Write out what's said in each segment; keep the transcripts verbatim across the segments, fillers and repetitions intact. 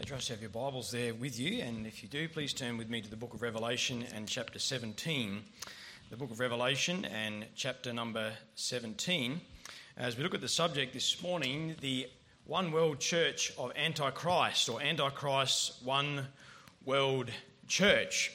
trust you have your Bibles there with you, and if you do, please turn with me to the book of Revelation and chapter seventeen. The book of Revelation and chapter number seventeen. As we look at the subject this morning, the One World Church of Antichrist, or Antichrist's One World Church.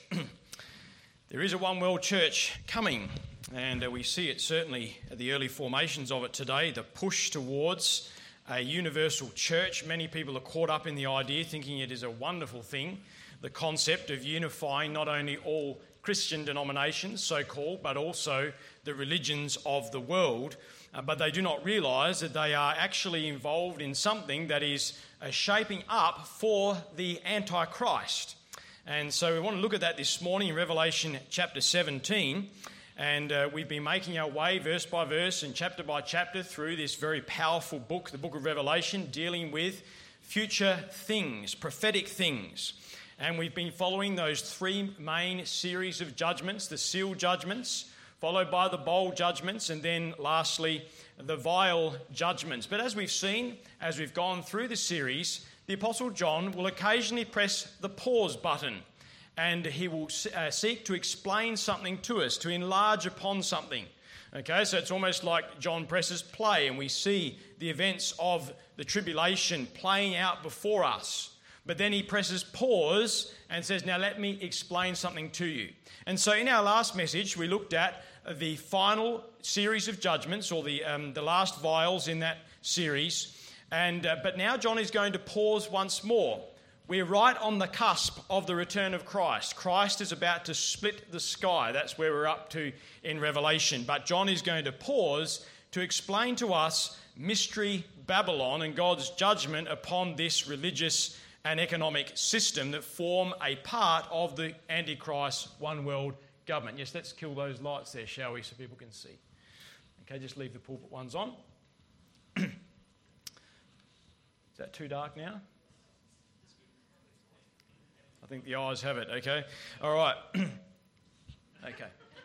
There is a One World Church coming, and uh, we see it certainly at the early formations of it today, the push towards a universal church. Many people are caught up in the idea, thinking it is a wonderful thing, the concept of unifying not only all Christian denominations, so-called, but also the religions of the world. Uh, but they do not realise that they are actually involved in something that is uh, shaping up for the Antichrist. And so we want to look at that this morning in Revelation chapter seventeen. And uh, we've been making our way verse by verse and chapter by chapter through this very powerful book, the book of Revelation, dealing with future things, prophetic things. And we've been following those three main series of judgments, the seal judgments, followed by the bowl judgments, and then lastly, the vial judgments. But as we've seen, as we've gone through the series, the Apostle John will occasionally press the pause button, and he will uh, seek to explain something to us, to enlarge upon something. Okay, so it's almost like John presses play, and we see the events of the tribulation playing out before us. But then he presses pause and says, now let me explain something to you. And so in our last message, we looked at the final series of judgments, or the um, the last vials in that series. And uh, but now John is going to pause once more. We're right on the cusp of the return of Christ. Christ is about to split the sky. That's where we're up to in Revelation. But John is going to pause to explain to us Mystery Babylon and God's judgment upon this religious and economic system that form a part of the Antichrist one world government. Yes, let's kill those lights there, shall we, so people can see. Okay, just leave the pulpit ones on. Is that too dark now? I think the eyes have it, okay? All right. Okay.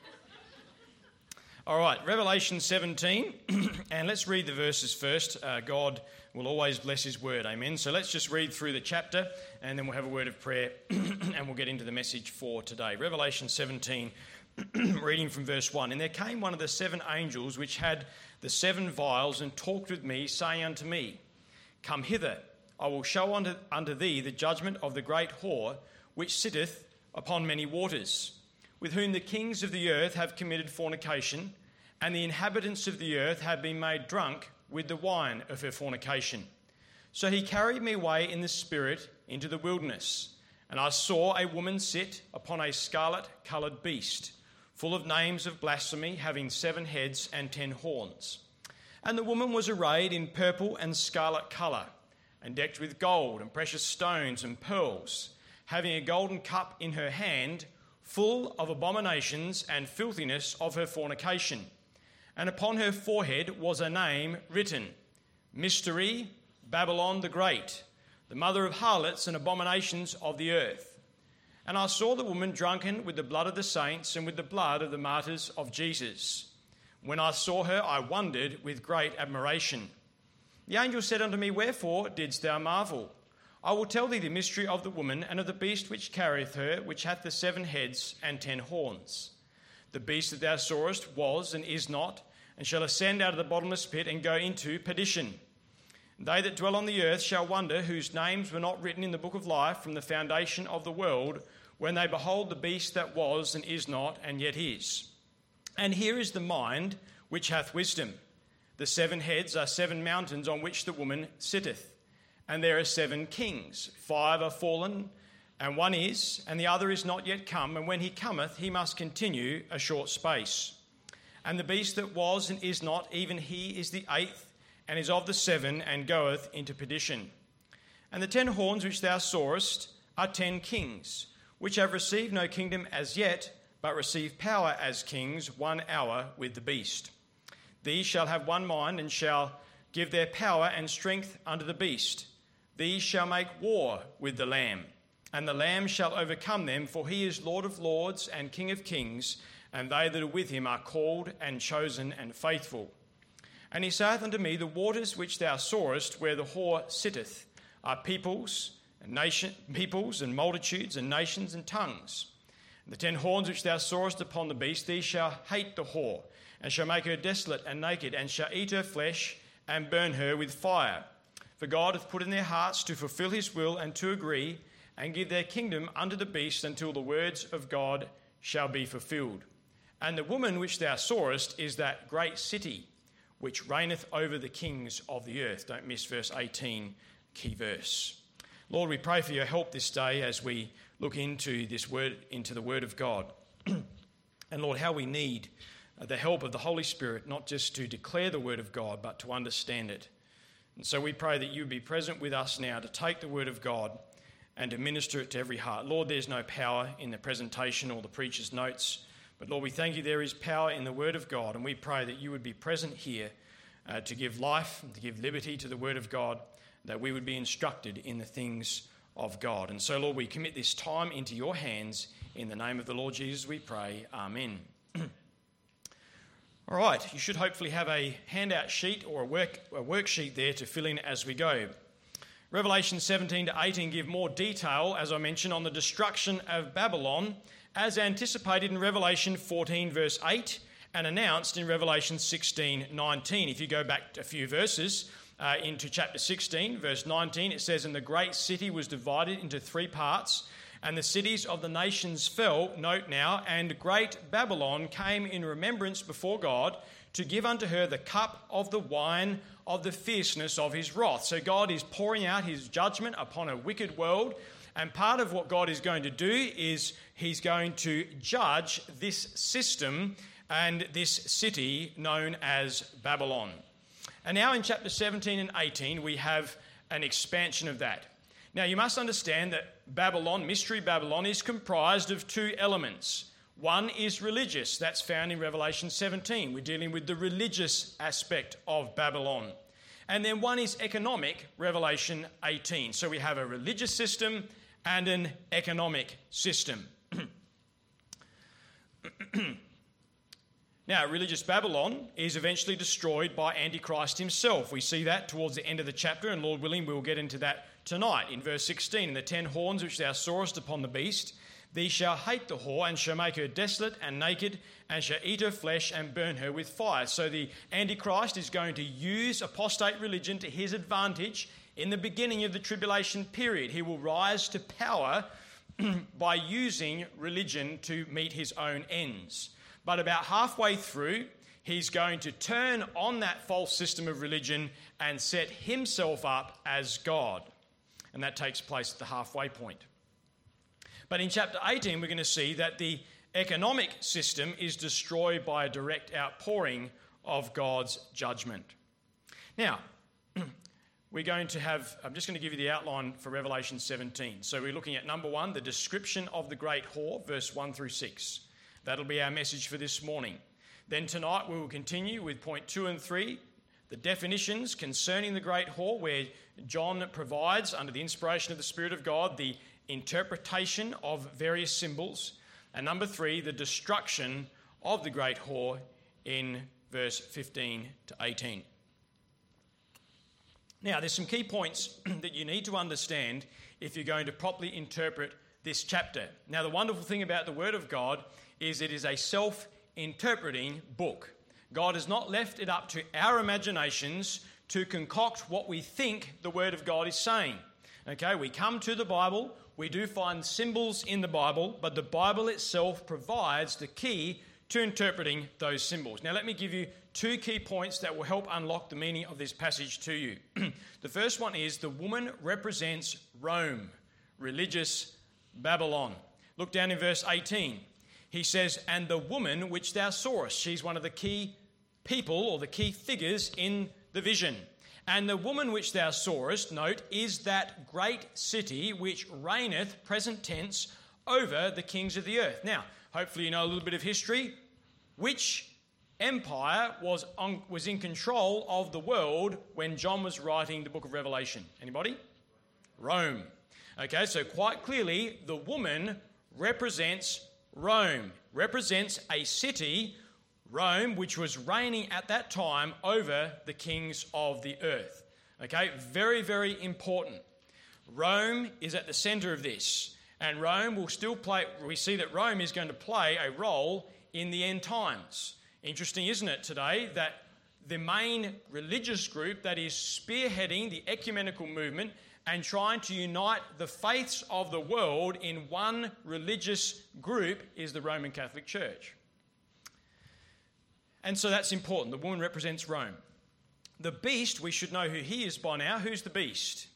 All right, Revelation seventeen, and let's read the verses first. Uh, God will always bless his word, amen? So let's just read through the chapter, and then we'll have a word of prayer, and we'll get into the message for today. Revelation seventeen, reading from verse one. And there came one of the seven angels which had the seven vials, and talked with me, saying unto me, Come hither, I will show unto, unto thee the judgment of the great whore, which sitteth upon many waters, with whom the kings of the earth have committed fornication, and the inhabitants of the earth have been made drunk with the wine of her fornication. So he carried me away in the spirit into the wilderness, and I saw a woman sit upon a scarlet-coloured beast, full of names of blasphemy, having seven heads and ten horns. And the woman was arrayed in purple and scarlet colour, and decked with gold and precious stones and pearls, having a golden cup in her hand, full of abominations and filthiness of her fornication. And upon her forehead was a name written, Mystery, Babylon the Great, the mother of harlots and abominations of the earth. And I saw the woman drunken with the blood of the saints and with the blood of the martyrs of Jesus. When I saw her, I wondered with great admiration. The angel said unto me, Wherefore didst thou marvel? I will tell thee the mystery of the woman and of the beast which carrieth her, which hath the seven heads and ten horns. The beast that thou sawest was and is not, and shall ascend out of the bottomless pit and go into perdition. They that dwell on the earth shall wonder, whose names were not written in the book of life from the foundation of the world, when they behold the beast that was and is not, and yet is. And here is the mind which hath wisdom. The seven heads are seven mountains on which the woman sitteth. And there are seven kings. Five are fallen, and one is, and the other is not yet come. And when he cometh, he must continue a short space. And the beast that was and is not, even he is the eighth, and is of the seven, and goeth into perdition. And the ten horns which thou sawest are ten kings, which have received no kingdom as yet, but receive power as kings one hour with the beast. These shall have one mind, and shall give their power and strength unto the beast. These shall make war with the Lamb, and the Lamb shall overcome them, for he is Lord of lords and King of kings, and they that are with him are called and chosen and faithful. And he saith unto me, The waters which thou sawest, where the whore sitteth, are peoples and nation, peoples and multitudes and nations and tongues. The ten horns which thou sawest upon the beast, these shall hate the whore, and shall make her desolate and naked, and shall eat her flesh, and burn her with fire. For God hath put in their hearts to fulfill his will, and to agree, and give their kingdom unto the beast, until the words of God shall be fulfilled. And the woman which thou sawest is that great city, which reigneth over the kings of the earth. Don't miss verse eighteen, key verse. Lord, we pray for your help this day as we look into this word, into the word of God. And Lord, how we need the help of the Holy Spirit, not just to declare the word of God, but to understand it. And so we pray that you would be present with us now to take the word of God and to minister it to every heart. Lord, there's no power in the presentation or the preacher's notes, but Lord, we thank you there is power in the word of God, and we pray that you would be present here uh, to give life, to give liberty to the word of God, that we would be instructed in the things of God. And so, Lord, we commit this time into your hands. In the name of the Lord Jesus, we pray. Amen. All right, you should hopefully have a handout sheet or a, work, a worksheet there to fill in as we go. Revelation seventeen to eighteen give more detail, as I mentioned, on the destruction of Babylon, as anticipated in Revelation fourteen verse eight and announced in Revelation sixteen nineteen. If you go back a few verses uh, into chapter sixteen, verse nineteen, it says, "And the great city was divided into three parts, and the cities of the nations fell," note now, "and great Babylon came in remembrance before God to give unto her the cup of the wine of the fierceness of his wrath." So God is pouring out his judgment upon a wicked world, and part of what God is going to do is he's going to judge this system and this city known as Babylon. And now in chapter seventeen and eighteen, we have an expansion of that. Now, you must understand that Babylon, Mystery Babylon, is comprised of two elements. One is religious. That's found in Revelation seventeen. We're dealing with the religious aspect of Babylon. And then one is economic, Revelation eighteen. So we have a religious system and an economic system. Now, religious Babylon is eventually destroyed by Antichrist himself. We see that towards the end of the chapter, and Lord willing, we will get into that tonight. In verse sixteen, "And the ten horns which thou sawest upon the beast, these shall hate the whore, and shall make her desolate and naked, and shall eat her flesh and burn her with fire." So the Antichrist is going to use apostate religion to his advantage in the beginning of the tribulation period. He will rise to power by using religion to meet his own ends. But about halfway through, he's going to turn on that false system of religion and set himself up as God. And that takes place at the halfway point. But in chapter eighteen, we're going to see that the economic system is destroyed by a direct outpouring of God's judgment. Now, we're going to have, I'm just going to give you the outline for Revelation seventeen. So we're looking at number one, the description of the great whore, verse one through six. That'll be our message for this morning. Then tonight we will continue with point two and three, the definitions concerning the great whore, where John provides, under the inspiration of the Spirit of God, the interpretation of various symbols. And number three, the destruction of the great whore in verse fifteen to eighteen. Now, there's some key points that you need to understand if you're going to properly interpret this chapter. Now, the wonderful thing about the Word of God is it is a self-interpreting book. God has not left it up to our imaginations to concoct what we think the Word of God is saying. Okay, we come to the Bible, we do find symbols in the Bible, but the Bible itself provides the key to interpreting those symbols. Now, let me give you two key points that will help unlock the meaning of this passage to you. The first one is the woman represents Rome, religious Babylon. Look down in verse eighteen. He says, "And the woman which thou sawest," she's one of the key people or the key figures in the vision. "And the woman which thou sawest," note, "is that great city which reigneth," present tense, "over the kings of the earth." Now, hopefully you know a little bit of history. Which empire was on, was in control of the world when John was writing the book of Revelation? Anybody? Rome. Okay, so quite clearly the woman represents Rome, represents a city, Rome, which was reigning at that time over the kings of the earth. Okay, very, very important. Rome is at the center of this, and Rome will still play, we see that Rome is going to play a role in the end times. Interesting, isn't it, today, that the main religious group that is spearheading the ecumenical movement and trying to unite the faiths of the world in one religious group is the Roman Catholic Church. And so that's important. The woman represents Rome. The beast, we should know who he is by now. Who's the beast?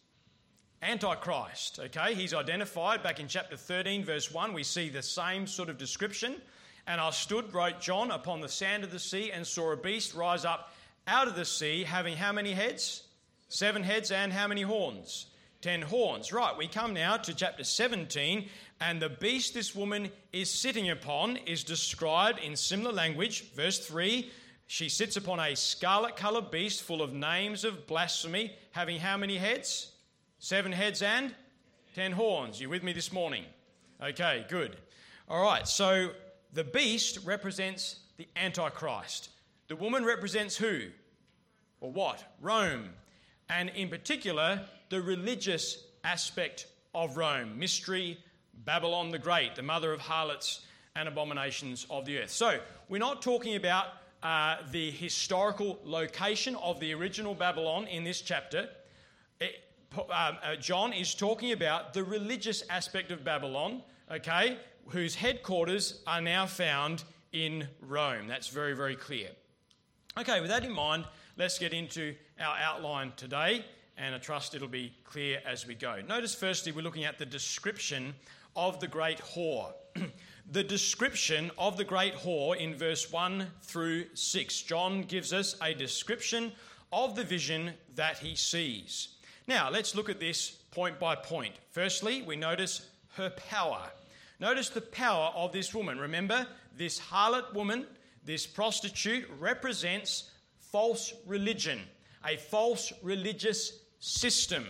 Antichrist, okay? He's identified back in chapter thirteen, verse one. We see the same sort of description. And I stood, wrote John, upon the sand of the sea and saw a beast rise up out of the sea, having how many heads? Seven heads, and how many horns? Ten horns. Right, we come now to chapter seventeen, and the beast this woman is sitting upon is described in similar language. Verse three, she sits upon a scarlet-coloured beast full of names of blasphemy, having how many heads? Seven heads and ten horns. You with me this morning? Okay, good. All right, so the beast represents the Antichrist. The woman represents who? Or what? Rome. And in particular, the religious aspect of Rome. Mystery, Babylon the Great, the mother of harlots and abominations of the earth. So we're not talking about uh, the historical location of the original Babylon in this chapter. It, uh, uh, John is talking about the religious aspect of Babylon, okay, whose headquarters are now found in Rome. That's very, very clear. Okay, with that in mind, let's get into our outline today, and I trust it'll be clear as we go. Notice firstly, we're looking at the description of the great whore. The description of the great whore in verse one through six. John gives us a description of the vision that he sees. Now, let's look at this point by point. Firstly, we notice her power. Notice the power of this woman. Remember, this harlot woman, this prostitute, represents false religion, a false religious system.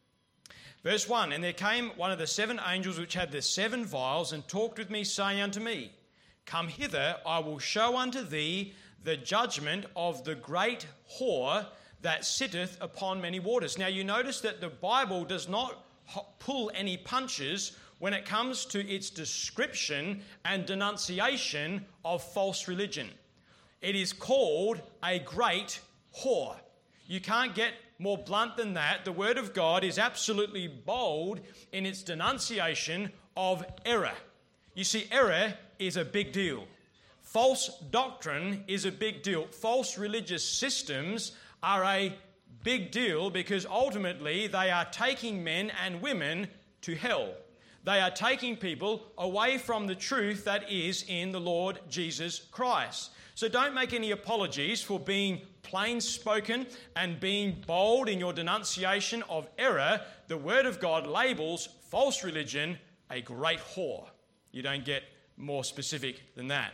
Verse one, and there came one of the seven angels which had the seven vials and talked with me, saying unto me, Come hither, I will show unto thee the judgment of the great whore that sitteth upon many waters. Now you notice that the Bible does not pull any punches when it comes to its description and denunciation of false religion. It is called a great whore. You can't get more blunt than that. The Word of God is absolutely bold in its denunciation of error. You see, error is a big deal. False doctrine is a big deal. False religious systems are a big deal because ultimately they are taking men and women to hell. They are taking people away from the truth that is in the Lord Jesus Christ. So don't make any apologies for being plain spoken and being bold in your denunciation of error. The Word of God labels false religion a great whore. You don't get more specific than that.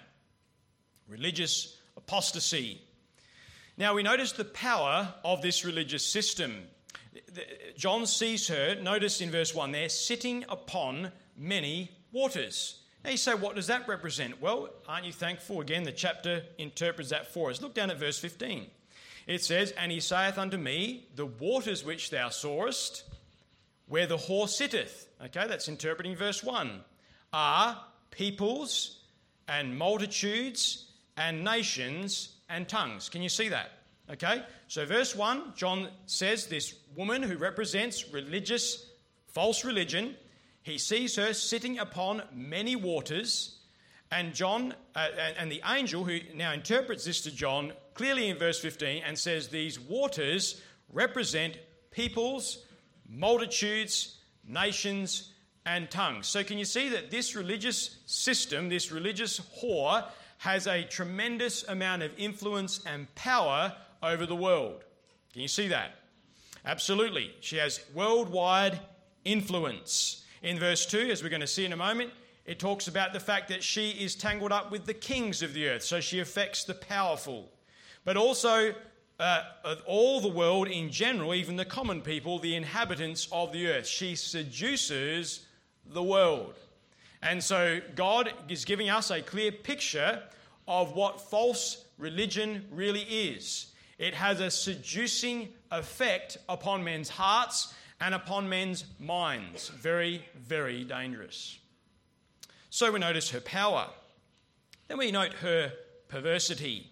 Religious apostasy. Now we notice the power of this religious system. John sees her, notice in verse one there, sitting upon many waters. Now you say, what does that represent? Well, aren't you thankful? Again, the chapter interprets that for us. Look down at verse fifteen. It says, And he saith unto me, The waters which thou sawest, where the whore sitteth. Okay, that's interpreting verse one. Are peoples and multitudes and nations and tongues. Can you see that? Okay, so verse one, John says this woman who represents religious, false religion, he sees her sitting upon many waters, and John uh, and, and the angel who now interprets this to John clearly in verse fifteen and says these waters represent peoples, multitudes, nations, and tongues. So can you see that this religious system, this religious whore, has a tremendous amount of influence and power over the world? Can you see that? Absolutely. She has worldwide influence. In verse two, as we're going to see in a moment, it talks about the fact that she is tangled up with the kings of the earth, so she affects the powerful. But also uh, of all the world in general, even the common people, the inhabitants of the earth. She seduces the world. And so God is giving us a clear picture of what false religion really is. It has a seducing effect upon men's hearts and upon men's minds. Very, very dangerous. So we notice her power. Then we note her perversity.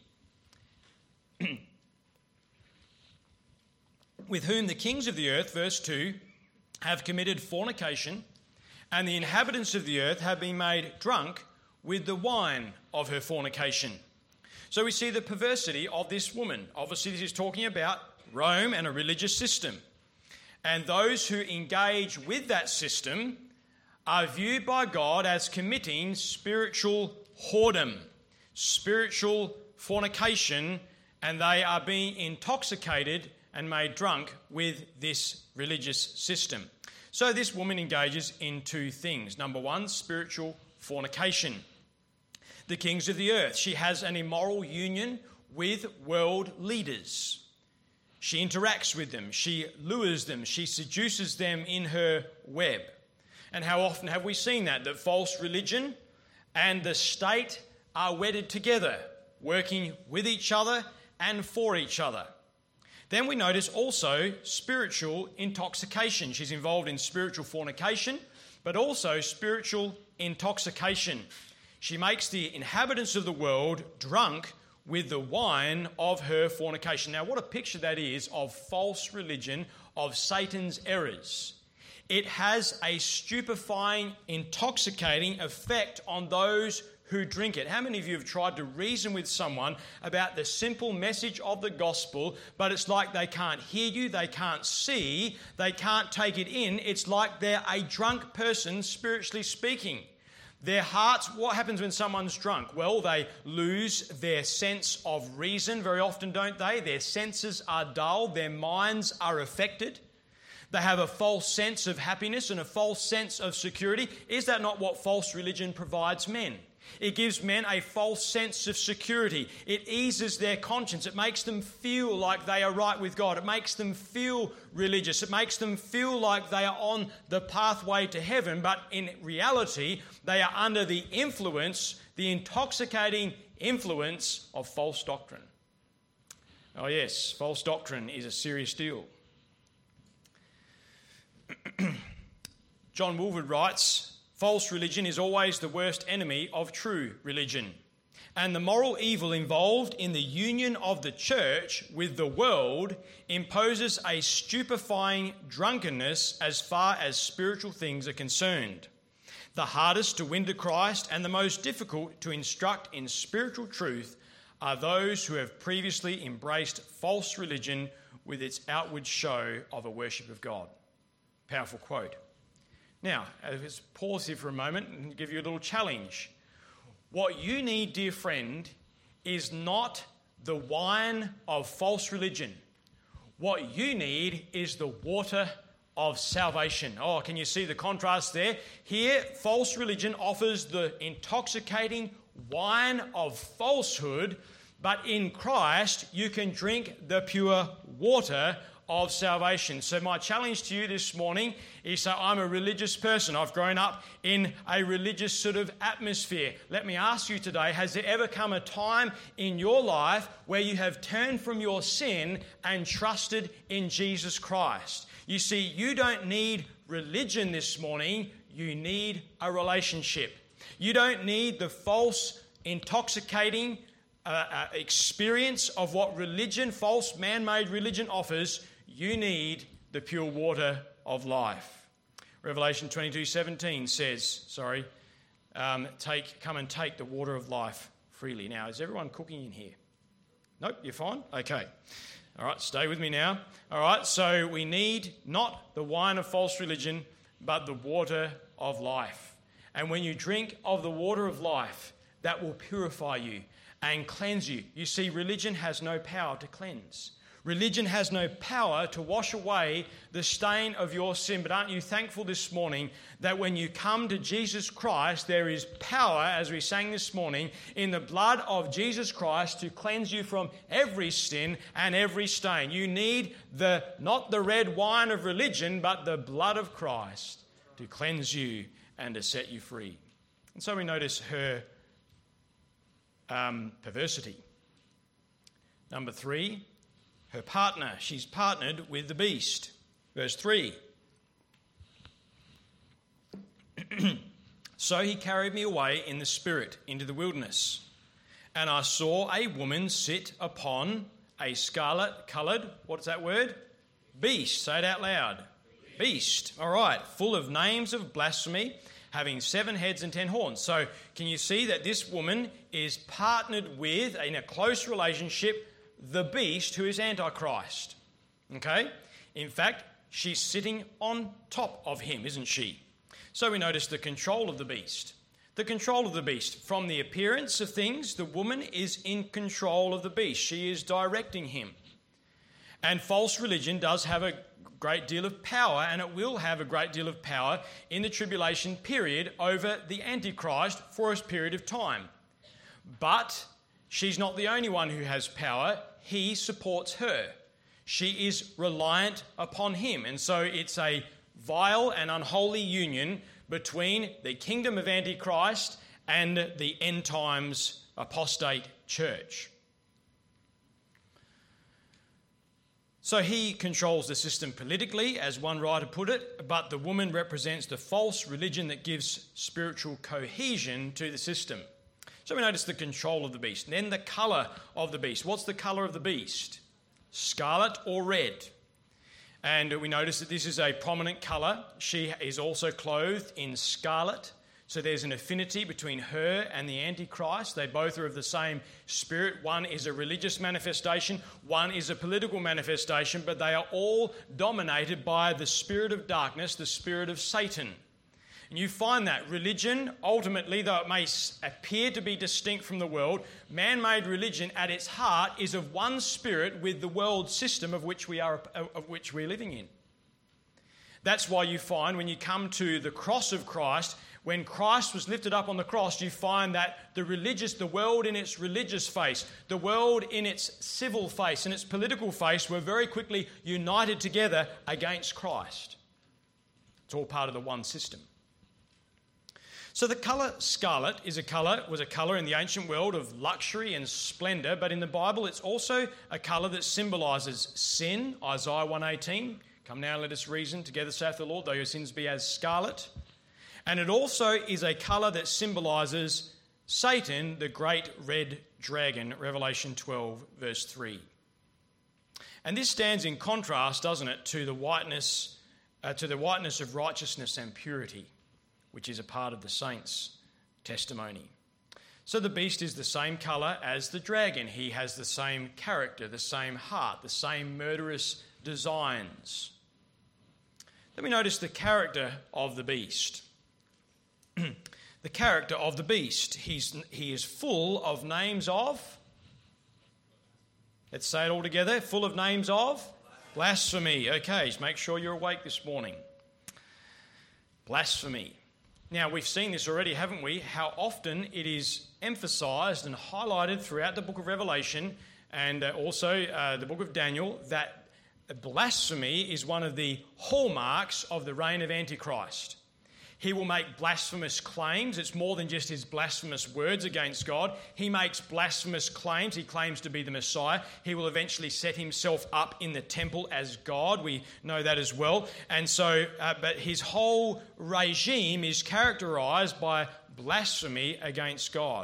With whom the kings of the earth, verse two, have committed fornication, and the inhabitants of the earth have been made drunk with the wine of her fornication. So we see the perversity of this woman. Obviously, this is talking about Rome and a religious system. And those who engage with that system are viewed by God as committing spiritual whoredom, spiritual fornication, and they are being intoxicated and made drunk with this religious system. So this woman engages in two things. Number one, spiritual fornication. The kings of the earth. She has an immoral union with world leaders. She interacts with them. She lures them. She seduces them in her web. And how often have we seen that? That false religion and the state are wedded together, working with each other and for each other. Then we notice also spiritual intoxication. She's involved in spiritual fornication, but also spiritual intoxication. She makes the inhabitants of the world drunk with the wine of her fornication. Now, what a picture that is of false religion, of Satan's errors. It has a stupefying, intoxicating effect on those who drink it. How many of you have tried to reason with someone about the simple message of the gospel, but it's like they can't hear you, they can't see, they can't take it in. It's like they're a drunk person, spiritually speaking. Their hearts, what happens when someone's drunk? Well, they lose their sense of reason very often, don't they? Their senses are dull, their minds are affected. They have a false sense of happiness and a false sense of security. Is that not what false religion provides men? It gives men a false sense of security. It eases their conscience. It makes them feel like they are right with God. It makes them feel religious. It makes them feel like they are on the pathway to heaven, but in reality, they are under the influence, the intoxicating influence of false doctrine. Oh yes, false doctrine is a serious deal. John Woolford writes, false religion is always the worst enemy of true religion. And the moral evil involved in the union of the church with the world imposes a stupefying drunkenness as far as spiritual things are concerned. The hardest to win to Christ and the most difficult to instruct in spiritual truth are those who have previously embraced false religion with its outward show of a worship of God. Powerful quote. Now, let's pause here for a moment and give you a little challenge. What you need, dear friend, is not the wine of false religion. What you need is the water of salvation. Oh, can you see the contrast there? Here, false religion offers the intoxicating wine of falsehood, but in Christ, you can drink the pure water of salvation. So my challenge to you this morning is, so I'm a religious person. I've grown up in a religious sort of atmosphere. Let me ask you today, has there ever come a time in your life where you have turned from your sin and trusted in Jesus Christ? You see, you don't need religion this morning. You need a relationship. You don't need the false, intoxicating uh, uh, experience of what religion, false man-made religion offers. You need the pure water of life. Revelation twenty-two seventeen says, sorry, um, take, come and take the water of life freely. Now, is everyone cooking in here? Nope, you're fine? Okay. All right, stay with me now. All right, so we need not the wine of false religion, but the water of life. And when you drink of the water of life, that will purify you and cleanse you. You see, religion has no power to cleanse. Religion has no power to wash away the stain of your sin. But aren't you thankful this morning that when you come to Jesus Christ, there is power, as we sang this morning, in the blood of Jesus Christ to cleanse you from every sin and every stain. You need the not the red wine of religion, but the blood of Christ to cleanse you and to set you free. And so we notice her um, perversity. Number three, her partner. She's partnered with the beast. Verse three, So he carried me away in the spirit into the wilderness. And I saw a woman sit upon a scarlet-coloured, what's that word? Beast. Say it out loud. Beast. All right. Full of names of blasphemy, having seven heads and ten horns. So can you see that this woman is partnered with, in a close relationship, the beast who is Antichrist? Okay? In fact, she's sitting on top of him, isn't she? So we notice the control of the beast. The control of the beast. From the appearance of things, the woman is in control of the beast. She is directing him. And false religion does have a great deal of power, and it will have a great deal of power in the tribulation period over the Antichrist for a period of time. But she's not the only one who has power. He supports her. She is reliant upon him. And so it's a vile and unholy union between the kingdom of Antichrist and the end times apostate church. So he controls the system politically, as one writer put it, but the woman represents the false religion that gives spiritual cohesion to the system. So we notice the control of the beast. And then the colour of the beast. What's the colour of the beast? Scarlet or red. And we notice that this is a prominent colour. She is also clothed in scarlet. So there's an affinity between her and the Antichrist. They both are of the same spirit. One is a religious manifestation, one is a political manifestation, but they are all dominated by the spirit of darkness, the spirit of Satan. And you find that religion, ultimately, though it may appear to be distinct from the world, man-made religion at its heart is of one spirit with the world system of which we are of which we're living in. That's why you find when you come to the cross of Christ, when Christ was lifted up on the cross, you find that the religious, the world in its religious face, the world in its civil face and its political face were very quickly united together against Christ. It's all part of the one system. So the colour scarlet is a colour, was a colour in the ancient world of luxury and splendour, but in the Bible it's also a colour that symbolises sin, Isaiah one eighteen. Come now, let us reason together, saith the Lord, though your sins be as scarlet. And it also is a colour that symbolises Satan, the great red dragon, Revelation twelve, verse three. And this stands in contrast, doesn't it, to the whiteness, uh, to the whiteness of righteousness and purity, which is a part of the saints' testimony. So the beast is the same colour as the dragon. He has the same character, the same heart, the same murderous designs. Then we notice the character of the beast. The character of the beast. He's, he is full of names of, let's say it all together, full of names of blasphemy. Okay, so make sure you're awake this morning. Blasphemy. Now, we've seen this already, haven't we? How often it is emphasised and highlighted throughout the book of Revelation and uh, also uh, the book of Daniel that blasphemy is one of the hallmarks of the reign of Antichrist. He will make blasphemous claims. It's more than just his blasphemous words against God. He makes blasphemous claims. He claims to be the Messiah. He will eventually set himself up in the temple as God. We know that as well. And so, uh, but his whole regime is characterised by blasphemy against God.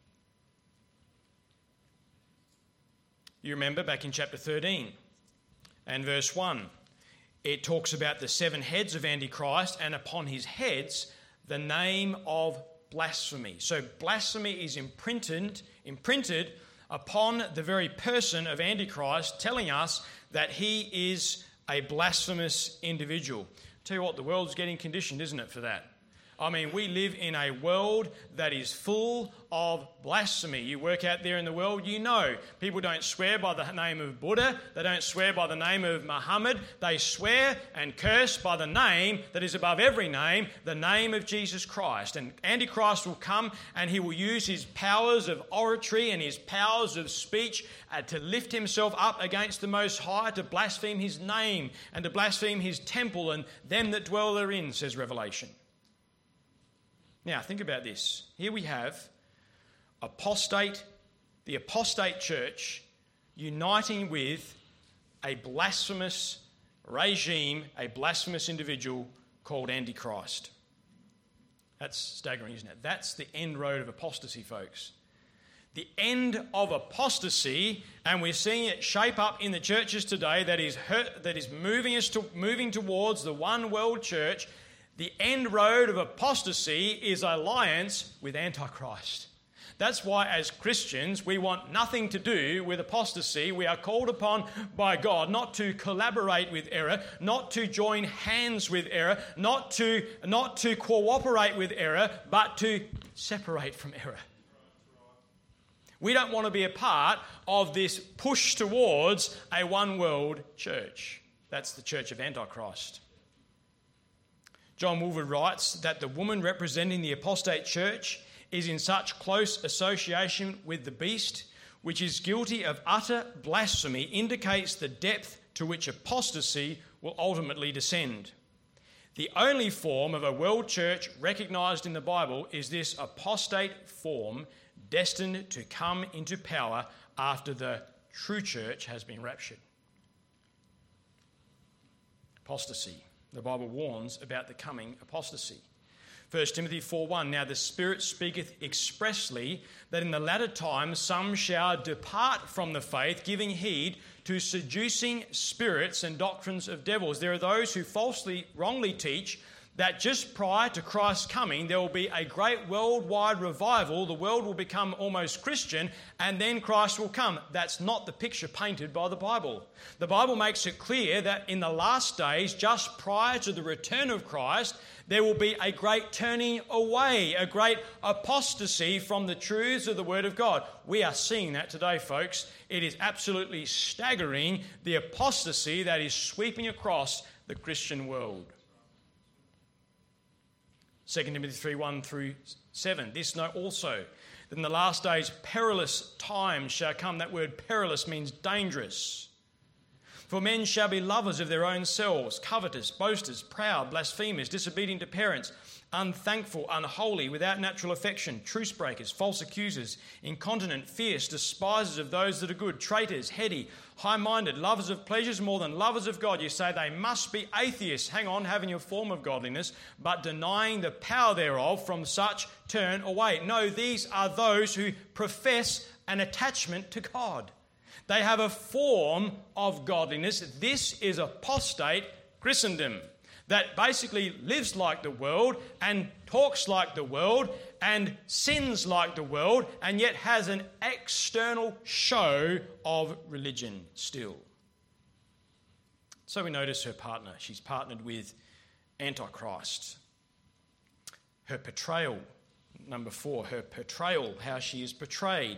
You remember back in chapter thirteen and verse one. It talks about the seven heads of Antichrist and upon his heads the name of blasphemy. So blasphemy is imprinted, imprinted upon the very person of Antichrist, telling us that he is a blasphemous individual. Tell you what, the world's getting conditioned, isn't it, for that? I mean, we live in a world that is full of blasphemy. You work out there in the world, you know, people don't swear by the name of Buddha. They don't swear by the name of Muhammad. They swear and curse by the name that is above every name, the name of Jesus Christ. And Antichrist will come and he will use his powers of oratory and his powers of speech uh, to lift himself up against the Most High, to blaspheme his name and to blaspheme his temple and them that dwell therein, says Revelation. Now, think about this. Here we have apostate, the apostate church uniting with a blasphemous regime, a blasphemous individual called Antichrist. That's staggering, isn't it? That's the end road of apostasy, folks. The end of apostasy, and we're seeing it shape up in the churches today that is hurt, that is moving us to moving towards the one world church. The end road of apostasy is alliance with Antichrist. That's why as Christians we want nothing to do with apostasy. We are called upon by God not to collaborate with error, not to join hands with error, not to, not to cooperate with error, but to separate from error. We don't want to be a part of this push towards a one world church. That's the church of Antichrist. John Woolford writes that the woman representing the apostate church is in such close association with the beast, which is guilty of utter blasphemy, indicates the depth to which apostasy will ultimately descend. The only form of a world church recognised in the Bible is this apostate form, destined to come into power after the true church has been raptured. Apostasy. The Bible warns about the coming apostasy. First Timothy four one, now the Spirit speaketh expressly that in the latter times some shall depart from the faith, giving heed to seducing spirits and doctrines of devils. There are those who falsely, wrongly teach that just prior to Christ's coming there will be a great worldwide revival, the world will become almost Christian, and then Christ will come. That's not the picture painted by the Bible. The Bible makes it clear that in the last days, just prior to the return of Christ, there will be a great turning away, a great apostasy from the truths of the Word of God. We are seeing that today, folks. It is absolutely staggering, the apostasy that is sweeping across the Christian world. Second Timothy three one through seven. This know also, that in the last days perilous times shall come. That word perilous means dangerous. For men shall be lovers of their own selves, covetous, boasters, proud, blasphemers, disobedient to parents, unthankful, unholy, without natural affection, truce breakers, false accusers, incontinent, fierce, despisers of those that are good, traitors, heady, high-minded, lovers of pleasures more than lovers of God. You say they must be atheists. Hang on, having your form of godliness, but denying the power thereof, from such turn away. No, these are those who profess an attachment to God. They have a form of godliness. This is apostate Christendom that basically lives like the world and talks like the world and sins like the world and yet has an external show of religion still. So we notice her partner. She's partnered with Antichrist. Her portrayal, number four, her portrayal, how she is portrayed.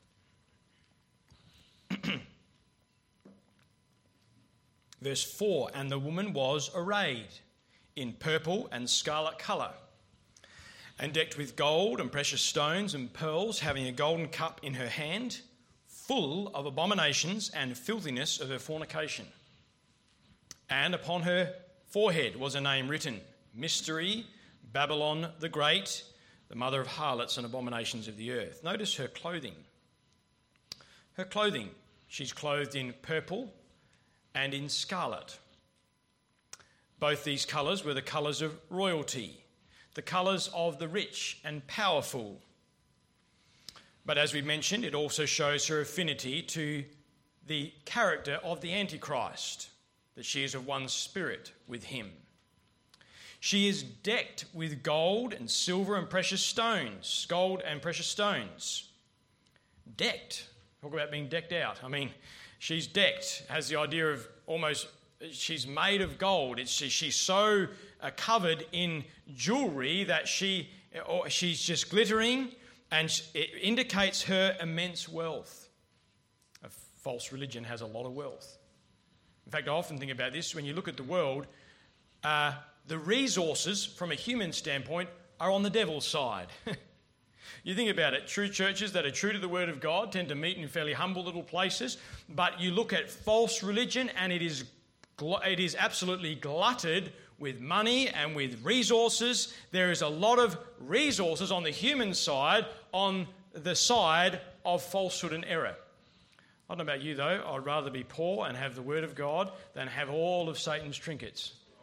Verse four, and the woman was arrayed in purple and scarlet colour, and decked with gold and precious stones and pearls, having a golden cup in her hand, full of abominations and filthiness of her fornication. And upon her forehead was a name written, Mystery, Babylon the Great, the mother of harlots and abominations of the earth. Notice her clothing. Her clothing, she's clothed in purple and in scarlet. Both these colours were the colours of royalty, the colours of the rich and powerful. But as we mentioned, it also shows her affinity to the character of the Antichrist, that she is of one spirit with him. She is decked with gold and silver and precious stones, gold and precious stones. Decked. Talk about being decked out. I mean, she's decked, has the idea of almost, she's made of gold. It's, she's so uh, covered in jewellery that she, or she's just glittering, and it indicates her immense wealth. A false religion has a lot of wealth. In fact, I often think about this. When you look at the world, uh, the resources from a human standpoint are on the devil's side. You think about it, true churches that are true to the Word of God tend to meet in fairly humble little places, but you look at false religion and it is it is absolutely glutted with money and with resources. There is a lot of resources on the human side, on the side of falsehood and error. I don't know about you though, I'd rather be poor and have the Word of God than have all of Satan's trinkets.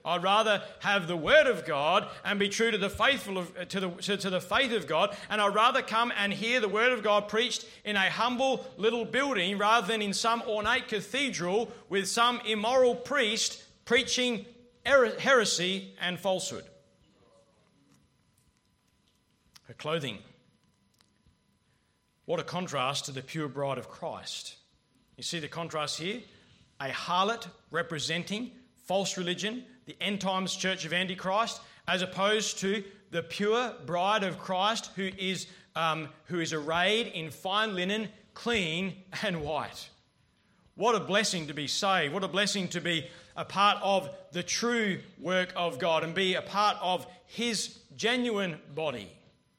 I'd rather have the word of God and be true to the faithful of, to the to, to the faith of God. And I'd rather come and hear the word of God preached in a humble little building rather than in some ornate cathedral with some immoral priest preaching heresy and falsehood. Her clothing. What a contrast to the pure bride of Christ. You see the contrast here? A harlot representing false religion, the end times church of Antichrist, as opposed to the pure bride of Christ who is, um, who is arrayed in fine linen, clean and white. What a blessing to be saved. What a blessing to be a part of the true work of God and be a part of his genuine body.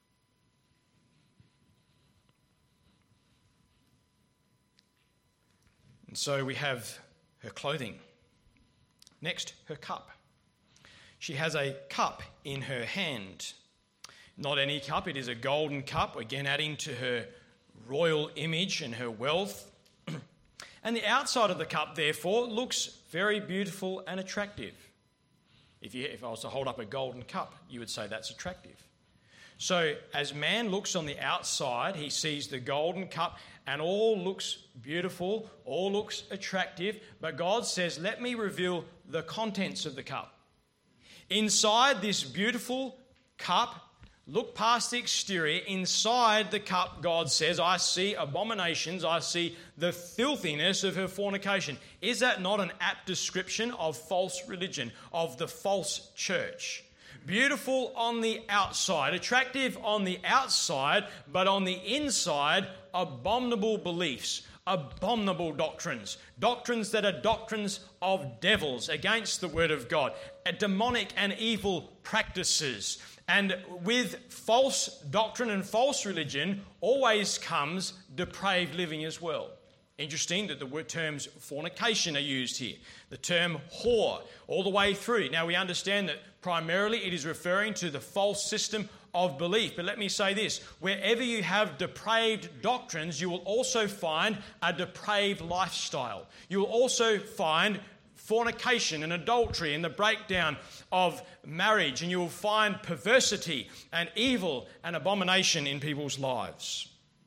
And so we have her clothing. Next, her cup. She has a cup in her hand. Not any cup, it is a golden cup, again adding to her royal image and her wealth. And the outside of the cup, therefore, looks very beautiful and attractive. If, you, if I was to hold up a golden cup, you would say that's attractive. So as man looks on the outside, he sees the golden cup and all looks beautiful, all looks attractive. But God says, let me reveal the contents of the cup. Inside this beautiful cup, look past the exterior. Inside the cup, God says, I see abominations. I see the filthiness of her fornication. Is that not an apt description of false religion, of the false church? Beautiful on the outside, attractive on the outside, but on the inside, abominable beliefs, abominable doctrines, doctrines that are doctrines of devils against the word of God, demonic and evil practices. And with false doctrine and false religion always comes depraved living as well. Interesting that the word terms fornication are used here. The term whore all the way through. Now we understand that primarily it is referring to the false system of belief. But let me say this, wherever you have depraved doctrines, you will also find a depraved lifestyle. You will also find fornication and adultery and the breakdown of marriage, and you will find perversity and evil and abomination in people's lives.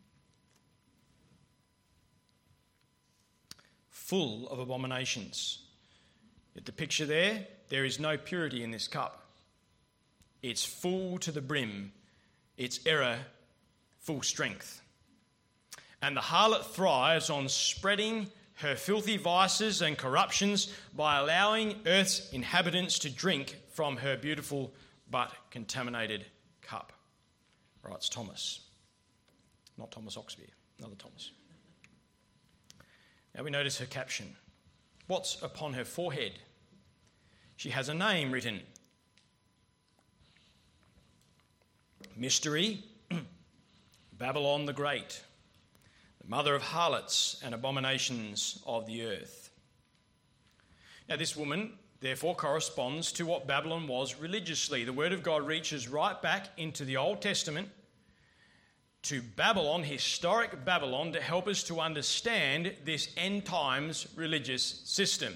Full of abominations. At the picture there, there is no purity in this cup. It's full to the brim. It's error, full strength. And the harlot thrives on spreading her filthy vices and corruptions by allowing earth's inhabitants to drink from her beautiful but contaminated cup. Writes Thomas. Not Thomas Oxby, another Thomas. Now we notice her caption. What's upon her forehead? She has a name written. Mystery, Babylon the Great, the mother of harlots and abominations of the earth. Now this woman, therefore, corresponds to what Babylon was religiously. The word of God reaches right back into the Old Testament to Babylon, historic Babylon, to help us to understand this end times religious system.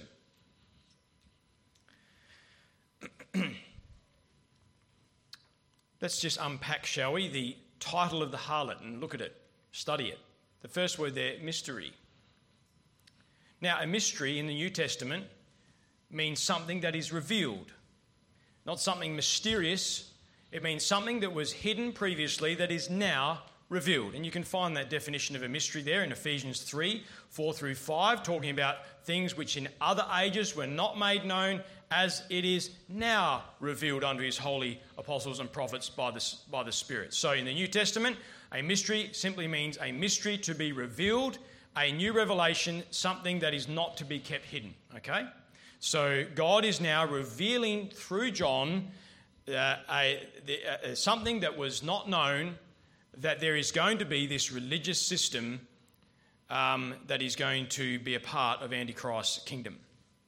Let's just unpack, shall we, the title of the harlot and look at it, study it. The first word there, mystery. Now, a mystery in the New Testament means something that is revealed, not something mysterious. It means something that was hidden previously that is now revealed. And you can find that definition of a mystery there in Ephesians three, four through five, talking about things which in other ages were not made known, as it is now revealed unto his holy apostles and prophets by the, by the Spirit. So in the New Testament, a mystery simply means a mystery to be revealed, a new revelation, something that is not to be kept hidden. Okay? So God is now revealing through John uh, a, the, uh, something that was not known, that there is going to be this religious system um, that is going to be a part of Antichrist's kingdom.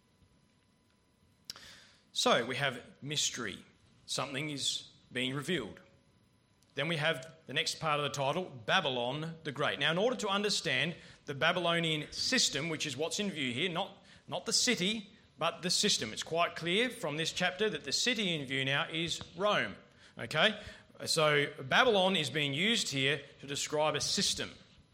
So we have mystery. Something is being revealed. Then we have the next part of the title, Babylon the Great. Now, in order to understand the Babylonian system, which is what's in view here, not, not the city, but the system. It's quite clear from this chapter that the city in view now is Rome. Okay? So Babylon is being used here to describe a system.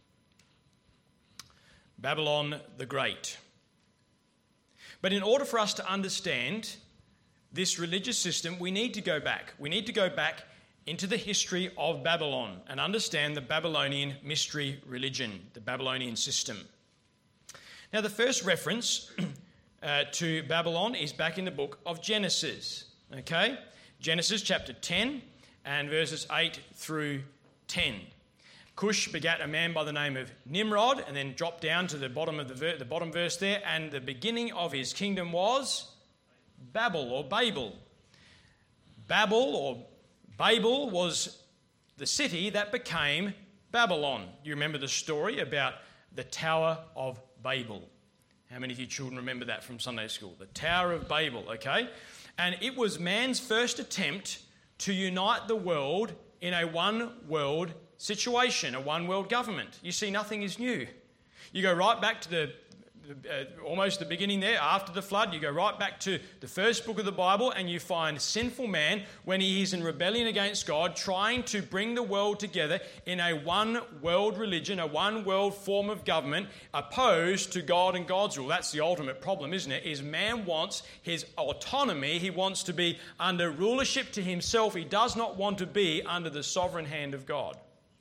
Babylon the Great. But in order for us to understand this religious system, we need to go back. We need to go back into the history of Babylon and understand the Babylonian mystery religion, the Babylonian system. Now, the first reference uh, to Babylon is back in the book of Genesis. Okay? Genesis chapter ten and verses eight through ten. Cush begat a man by the name of Nimrod, and then drop down to the bottom of the, ver- the bottom verse there, and the beginning of his kingdom was Babel or Babel. Babel or Babel was the city that became Babylon. You remember the story about the Tower of Babel. How many of you children remember that from Sunday school? The Tower of Babel, okay? And it was man's first attempt to unite the world in a one-world situation, a one-world government. You see, nothing is new. You go right back to the, the uh, almost the beginning there, after the flood. You go right back to the first book of the Bible, and you find sinful man, when he is in rebellion against God, trying to bring the world together in a one-world religion, a one-world form of government, opposed to God and God's rule. That's the ultimate problem, isn't it? Is man wants his autonomy. He wants to be under rulership to himself. He does not want to be under the sovereign hand of God.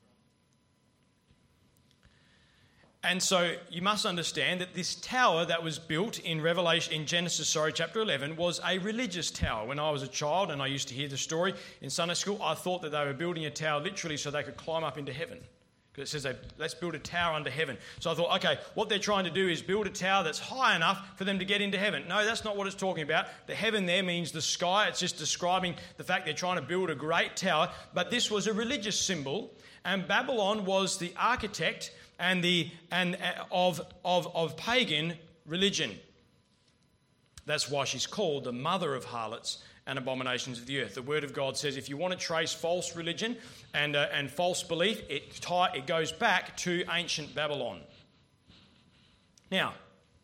And so you must understand that this tower that was built in Revelation, in Genesis, sorry, chapter eleven, was a religious tower. When I was a child and I used to hear the story in Sunday school, I thought that they were building a tower literally so they could climb up into heaven. Because it says, they, let's build a tower under heaven. So I thought, okay, what they're trying to do is build a tower that's high enough for them to get into heaven. No, that's not what it's talking about. The heaven there means the sky. It's just describing the fact they're trying to build a great tower. But this was a religious symbol, and Babylon was the architect and the and uh, of, of, of pagan religion. That's why she's called the mother of harlots and abominations of the earth. The Word of God says if you want to trace false religion and, uh, and false belief, it, tie, it goes back to ancient Babylon. Now,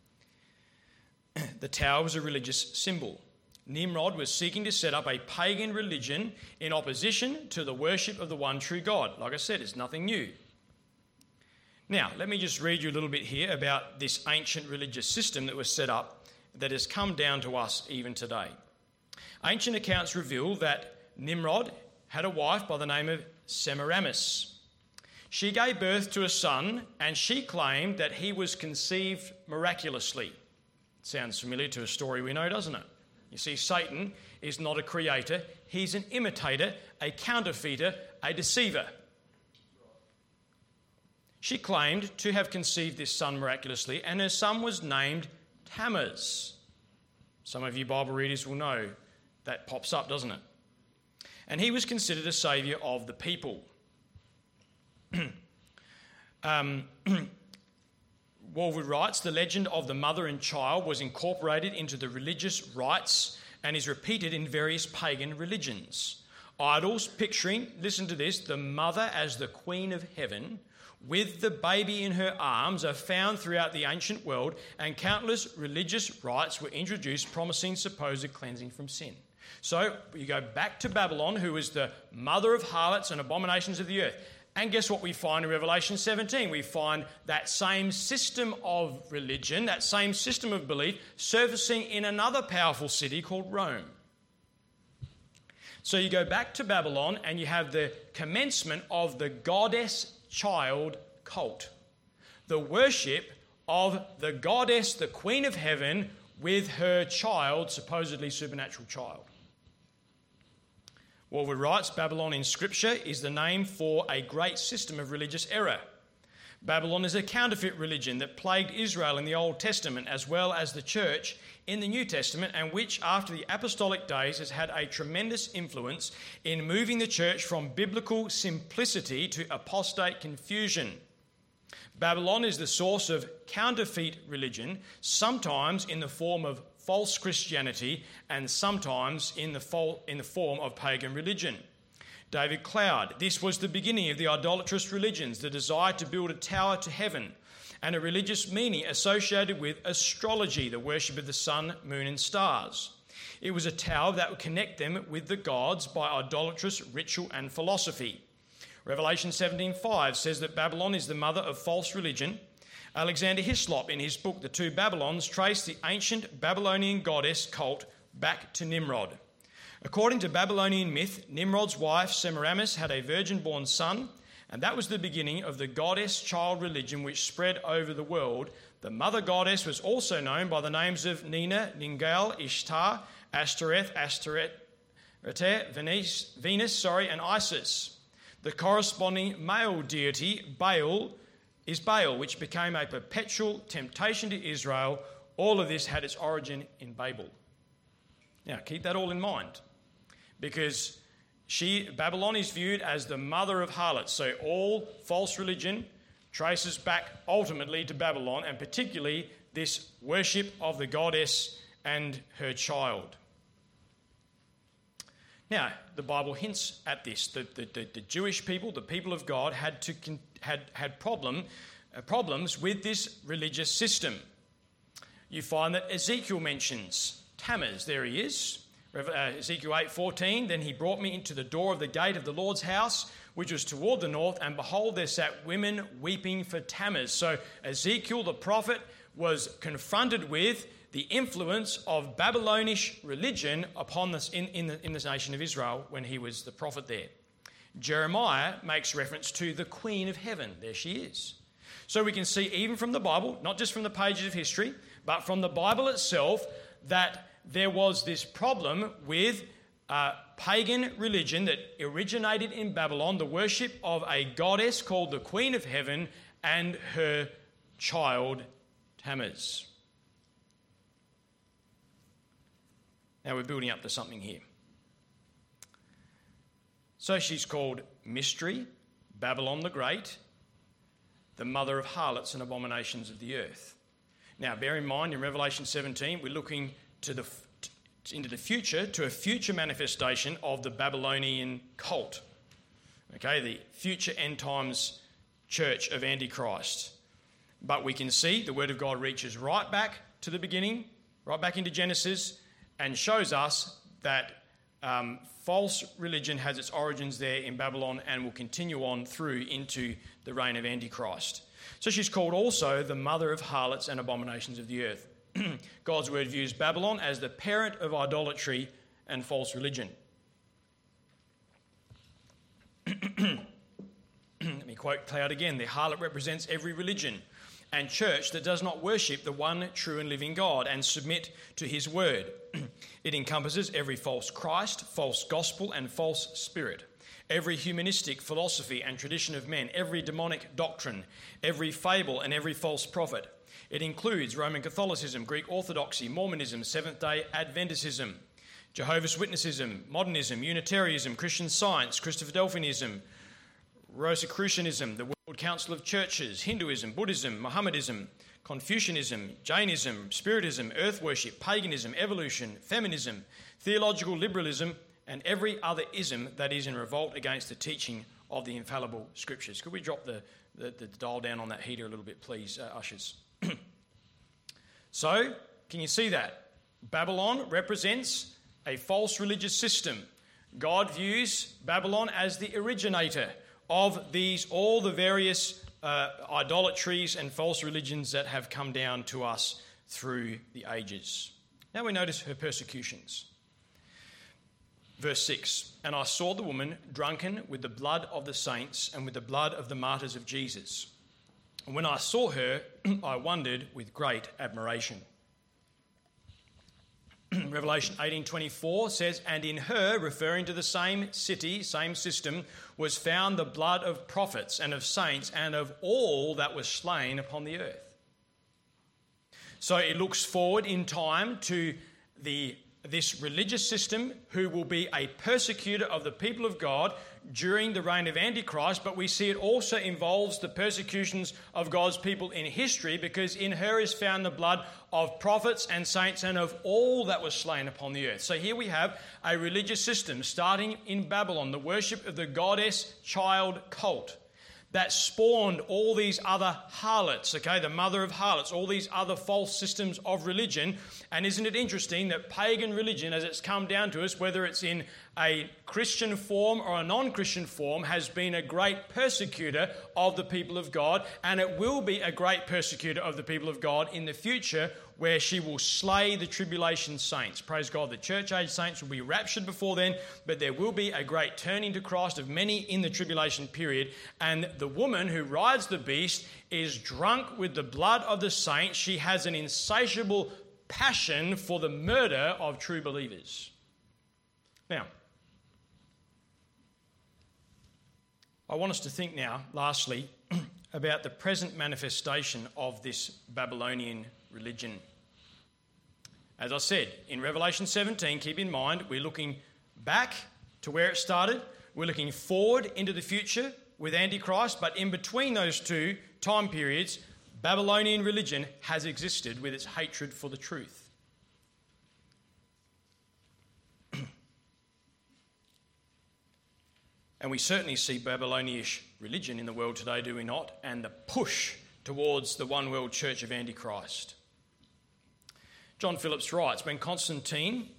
the tower was a religious symbol. Nimrod was seeking to set up a pagan religion in opposition to the worship of the one true God. Like I said, it's nothing new. Now, let me just read you a little bit here about this ancient religious system that was set up that has come down to us even today. Ancient accounts reveal that Nimrod had a wife by the name of Semiramis. She gave birth to a son, and she claimed that he was conceived miraculously. Sounds familiar to a story we know, doesn't it? You see, Satan is not a creator. He's an imitator, a counterfeiter, a deceiver. She claimed to have conceived this son miraculously, and her son was named Tammuz. Some of you Bible readers will know that pops up, doesn't it? And he was considered a saviour of the people. um, Walwood writes, the legend of the mother and child was incorporated into the religious rites and is repeated in various pagan religions. Idols picturing, listen to this, the mother as the queen of heaven, with the baby in her arms, are found throughout the ancient world, and countless religious rites were introduced promising supposed cleansing from sin. So you go back to Babylon, who is the mother of harlots and abominations of the earth. And guess what we find in Revelation seventeen? We find that same system of religion, that same system of belief, surfacing in another powerful city called Rome. So you go back to Babylon and you have the commencement of the goddess child cult. The worship of the goddess, the queen of heaven, with her child, supposedly supernatural child. Walwood writes, Babylon in Scripture is the name for a great system of religious error. Babylon is a counterfeit religion that plagued Israel in the Old Testament as well as the church in the New Testament, and which after the apostolic days has had a tremendous influence in moving the church from biblical simplicity to apostate confusion. Babylon is the source of counterfeit religion, sometimes in the form of false Christianity and sometimes in the, fo- in the form of pagan religion. David Cloud, this was the beginning of the idolatrous religions, the desire to build a tower to heaven, and a religious meaning associated with astrology, the worship of the sun, moon and stars. It was a tower that would connect them with the gods by idolatrous ritual and philosophy. Revelation seventeen five says that Babylon is the mother of false religion. Alexander Hislop, in his book The Two Babylons, traced the ancient Babylonian goddess cult back to Nimrod. According to Babylonian myth, Nimrod's wife Semiramis had a virgin-born son, and that was the beginning of the goddess-child religion which spread over the world. The mother goddess was also known by the names of Nina, Ningal, Ishtar, Ashtoreth, Ashtoreth, Venus, Venus, sorry, and Isis. The corresponding male deity, Baal, is Baal, which became a perpetual temptation to Israel. All of this had its origin in Babel. Now, keep that all in mind, because she, Babylon is viewed as the mother of harlots. So all false religion traces back ultimately to Babylon, and particularly this worship of the goddess and her child. Now, the Bible hints at this. The, the, the, the Jewish people, the people of God, had to had had problem, uh, problems with this religious system. You find that Ezekiel mentions Tammuz. There he is. Uh, Ezekiel eight fourteen, then he brought me into the door of the gate of the Lord's house, which was toward the north, and behold, there sat women weeping for Tammuz. So Ezekiel, the prophet, was confronted with the influence of Babylonish religion upon this in, in, the, in this nation of Israel when he was the prophet there. Jeremiah makes reference to the Queen of Heaven. There she is. So we can see even from the Bible, not just from the pages of history, but from the Bible itself, that there was this problem with uh, pagan religion that originated in Babylon, the worship of a goddess called the Queen of Heaven and her child Tammuz. Now we're building up to something here. So she's called Mystery, Babylon the Great, the mother of harlots and abominations of the earth. Now bear in mind, in Revelation seventeen, we're looking to the into the future, to a future manifestation of the Babylonian cult. Okay, the future end times church of Antichrist. But we can see the Word of God reaches right back to the beginning, right back into Genesis, and shows us that um, false religion has its origins there in Babylon and will continue on through into the reign of Antichrist. So she's called also the mother of harlots and abominations of the earth. God's word views Babylon as the parent of idolatry and false religion. Let me quote Cloud again. The harlot represents every religion and church that does not worship the one true and living God and submit to his word. It encompasses every false Christ, false gospel, and false spirit, every humanistic philosophy and tradition of men, every demonic doctrine, every fable, and every false prophet. It includes Roman Catholicism, Greek Orthodoxy, Mormonism, Seventh-day Adventism, Jehovah's Witnessism, Modernism, Unitarianism, Christian Science, Christopher-Delphianism, Rosicrucianism, the World Council of Churches, Hinduism, Buddhism, Mohammedanism, Confucianism, Jainism, Spiritism, earth worship, paganism, evolution, feminism, theological liberalism, and every other ism that is in revolt against the teaching of the infallible scriptures. Could we drop the, the, the dial down on that heater a little bit, please, uh, ushers? So, can you see that? Babylon represents a false religious system. God views Babylon as the originator of these, all the various uh, idolatries and false religions that have come down to us through the ages. Now we notice her persecutions. Verse six, and I saw the woman drunken with the blood of the saints and with the blood of the martyrs of Jesus. And when I saw her, I wondered with great admiration. Revelation eighteen twenty-four says, and in her, referring to the same city, same system, was found the blood of prophets and of saints and of all that was slain upon the earth. So it looks forward in time to the this religious system who will be a persecutor of the people of God during the reign of Antichrist, but we see it also involves the persecutions of God's people in history, because in her is found the blood of prophets and saints and of all that was slain upon the earth. So here we have a religious system starting in Babylon, the worship of the goddess child cult, that spawned all these other harlots, okay, the mother of harlots, all these other false systems of religion. And isn't it interesting that pagan religion, as it's come down to us, whether it's in a Christian form or a non-Christian form, has been a great persecutor of the people of God, and it will be a great persecutor of the people of God in the future, where she will slay the tribulation saints. Praise God, the church age saints will be raptured before then, but there will be a great turning to Christ of many in the tribulation period. And the woman who rides the beast is drunk with the blood of the saints. She has an insatiable passion for the murder of true believers. Now, I want us to think now, lastly, about the present manifestation of this Babylonian religion. As I said, in Revelation seventeen, keep in mind, we're looking back to where it started. We're looking forward into the future with Antichrist, but in between those two time periods, Babylonian religion has existed with its hatred for the truth. And we certainly see Babylonish religion in the world today, do we not? And the push towards the one world church of Antichrist. John Phillips writes, when Constantine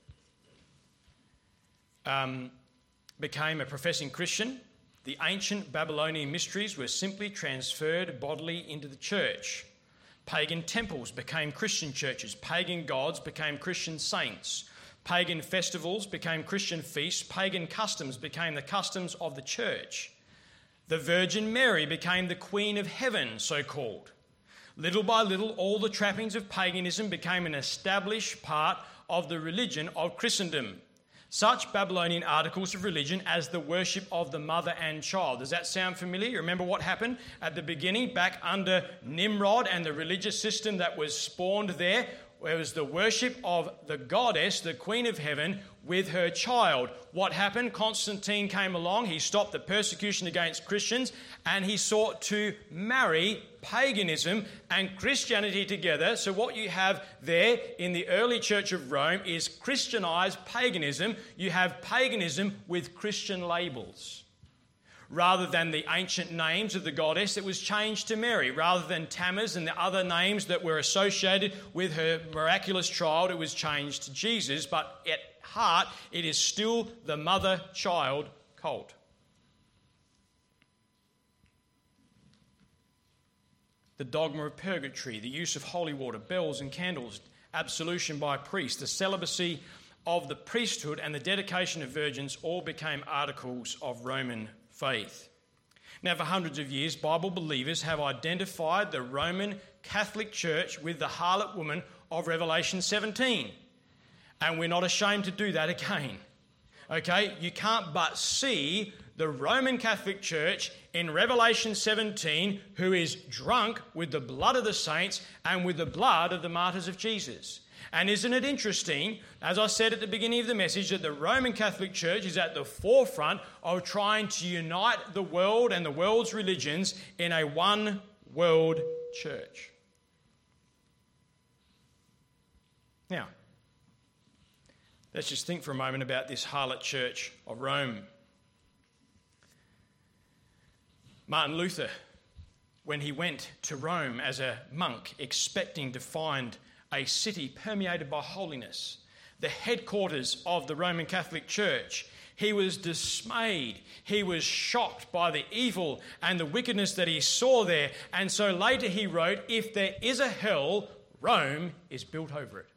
um, became a professing Christian, the ancient Babylonian mysteries were simply transferred bodily into the church. Pagan temples became Christian churches. Pagan gods became Christian saints. Pagan festivals became Christian feasts. Pagan customs became the customs of the church. The Virgin Mary became the Queen of Heaven, so called. Little by little, all the trappings of paganism became an established part of the religion of Christendom. Such Babylonian articles of religion as the worship of the mother and child. Does that sound familiar? You remember what happened at the beginning, back under Nimrod and the religious system that was spawned there? It was the worship of the goddess, the Queen of Heaven, with her child. What happened? Constantine came along, he stopped the persecution against Christians, and he sought to marry paganism and Christianity together. So what you have there in the early Church of Rome is Christianized paganism. You have paganism with Christian labels. Rather than the ancient names of the goddess, it was changed to Mary. Rather than Tammuz and the other names that were associated with her miraculous child, it was changed to Jesus. But at heart, it is still the mother-child cult. The dogma of purgatory, the use of holy water, bells and candles, absolution by priests, the celibacy of the priesthood and the dedication of virgins all became articles of Roman faith. Now, for hundreds of years, Bible believers have identified the Roman Catholic Church with the harlot woman of Revelation seventeen. And we're not ashamed to do that again. Okay, you can't but see the Roman Catholic Church in Revelation seventeen, who is drunk with the blood of the saints and with the blood of the martyrs of Jesus. And isn't it interesting, as I said at the beginning of the message, that the Roman Catholic Church is at the forefront of trying to unite the world and the world's religions in a one world church. Now, let's just think for a moment about this harlot church of Rome. Martin Luther, when he went to Rome as a monk, expecting to find a city permeated by holiness, the headquarters of the Roman Catholic Church, he was dismayed. He was shocked by the evil and the wickedness that he saw there. And so later he wrote, if there is a hell, Rome is built over it.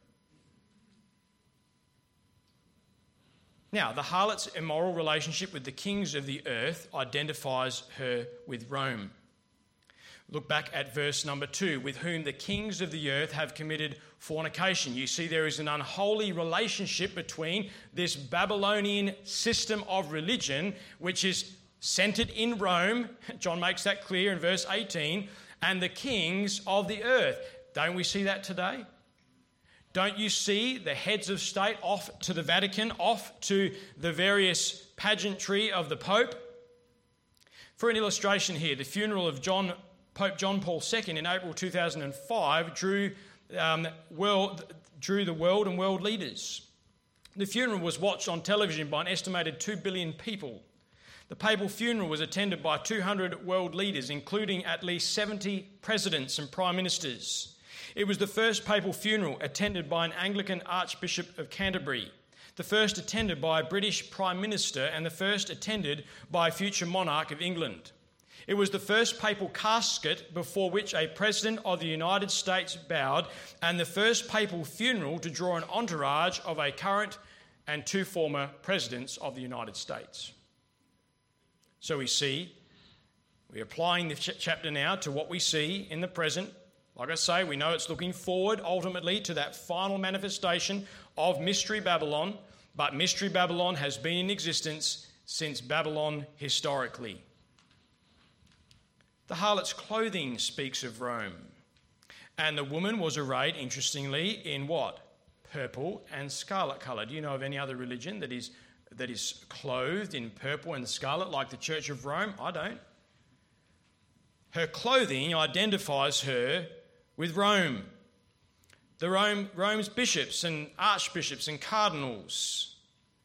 Now, the harlot's immoral relationship with the kings of the earth identifies her with Rome. Look back at verse number two, with whom the kings of the earth have committed fornication. You see there is an unholy relationship between this Babylonian system of religion, which is centered in Rome, John makes that clear in verse eighteen, and the kings of the earth. Don't we see that today? Don't you see the heads of state off to the Vatican, off to the various pageantry of the Pope? For an illustration here, the funeral of John, Pope John Paul the Second in April two thousand five drew, um, world, drew the world and world leaders. The funeral was watched on television by an estimated two billion people. The papal funeral was attended by two hundred world leaders, including at least seventy presidents and prime ministers. It was the first papal funeral attended by an Anglican Archbishop of Canterbury, the first attended by a British Prime Minister, and the first attended by a future monarch of England. It was the first papal casket before which a President of the United States bowed, and the first papal funeral to draw an entourage of a current and two former Presidents of the United States. So we see, we're applying the ch- chapter now to what we see in the present. Like I say, we know it's looking forward ultimately to that final manifestation of Mystery Babylon, but Mystery Babylon has been in existence since Babylon historically. The harlot's clothing speaks of Rome, and the woman was arrayed, interestingly, in what? Purple and scarlet colour. Do you know of any other religion that is that is clothed in purple and scarlet like the Church of Rome? I don't. Her clothing identifies her with Rome. The Rome, Rome's bishops and archbishops and cardinals.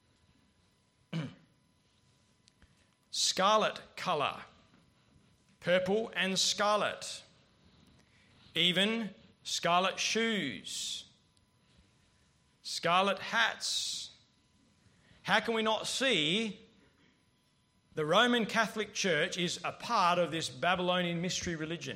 Scarlet colour. Purple and scarlet. Even scarlet shoes. Scarlet hats. How can we not see the Roman Catholic Church is a part of this Babylonian mystery religion?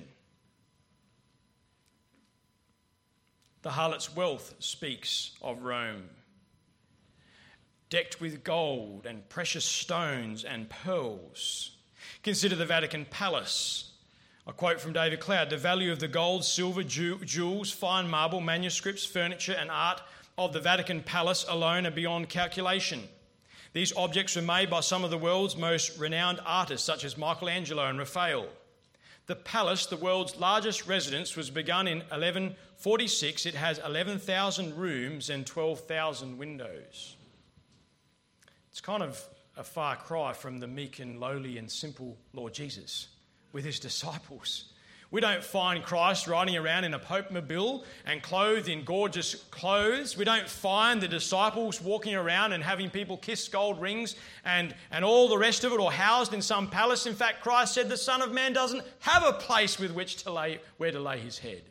The harlot's wealth speaks of Rome. Decked with gold and precious stones and pearls. Consider the Vatican Palace. A quote from David Cloud: the value of the gold, silver, jewels, fine marble, manuscripts, furniture and art of the Vatican Palace alone are beyond calculation. These objects were made by some of the world's most renowned artists, such as Michelangelo and Raphael. The palace, the world's largest residence, was begun in eleven forty-six. It has eleven thousand rooms and twelve thousand windows. It's kind of a far cry from the meek and lowly and simple Lord Jesus with his disciples. We don't find Christ riding around in a Pope-mobile and clothed in gorgeous clothes. We don't find the disciples walking around and having people kiss gold rings and, and all the rest of it, or housed in some palace. In fact, Christ said the Son of Man doesn't have a place with which to lay, where to lay his head.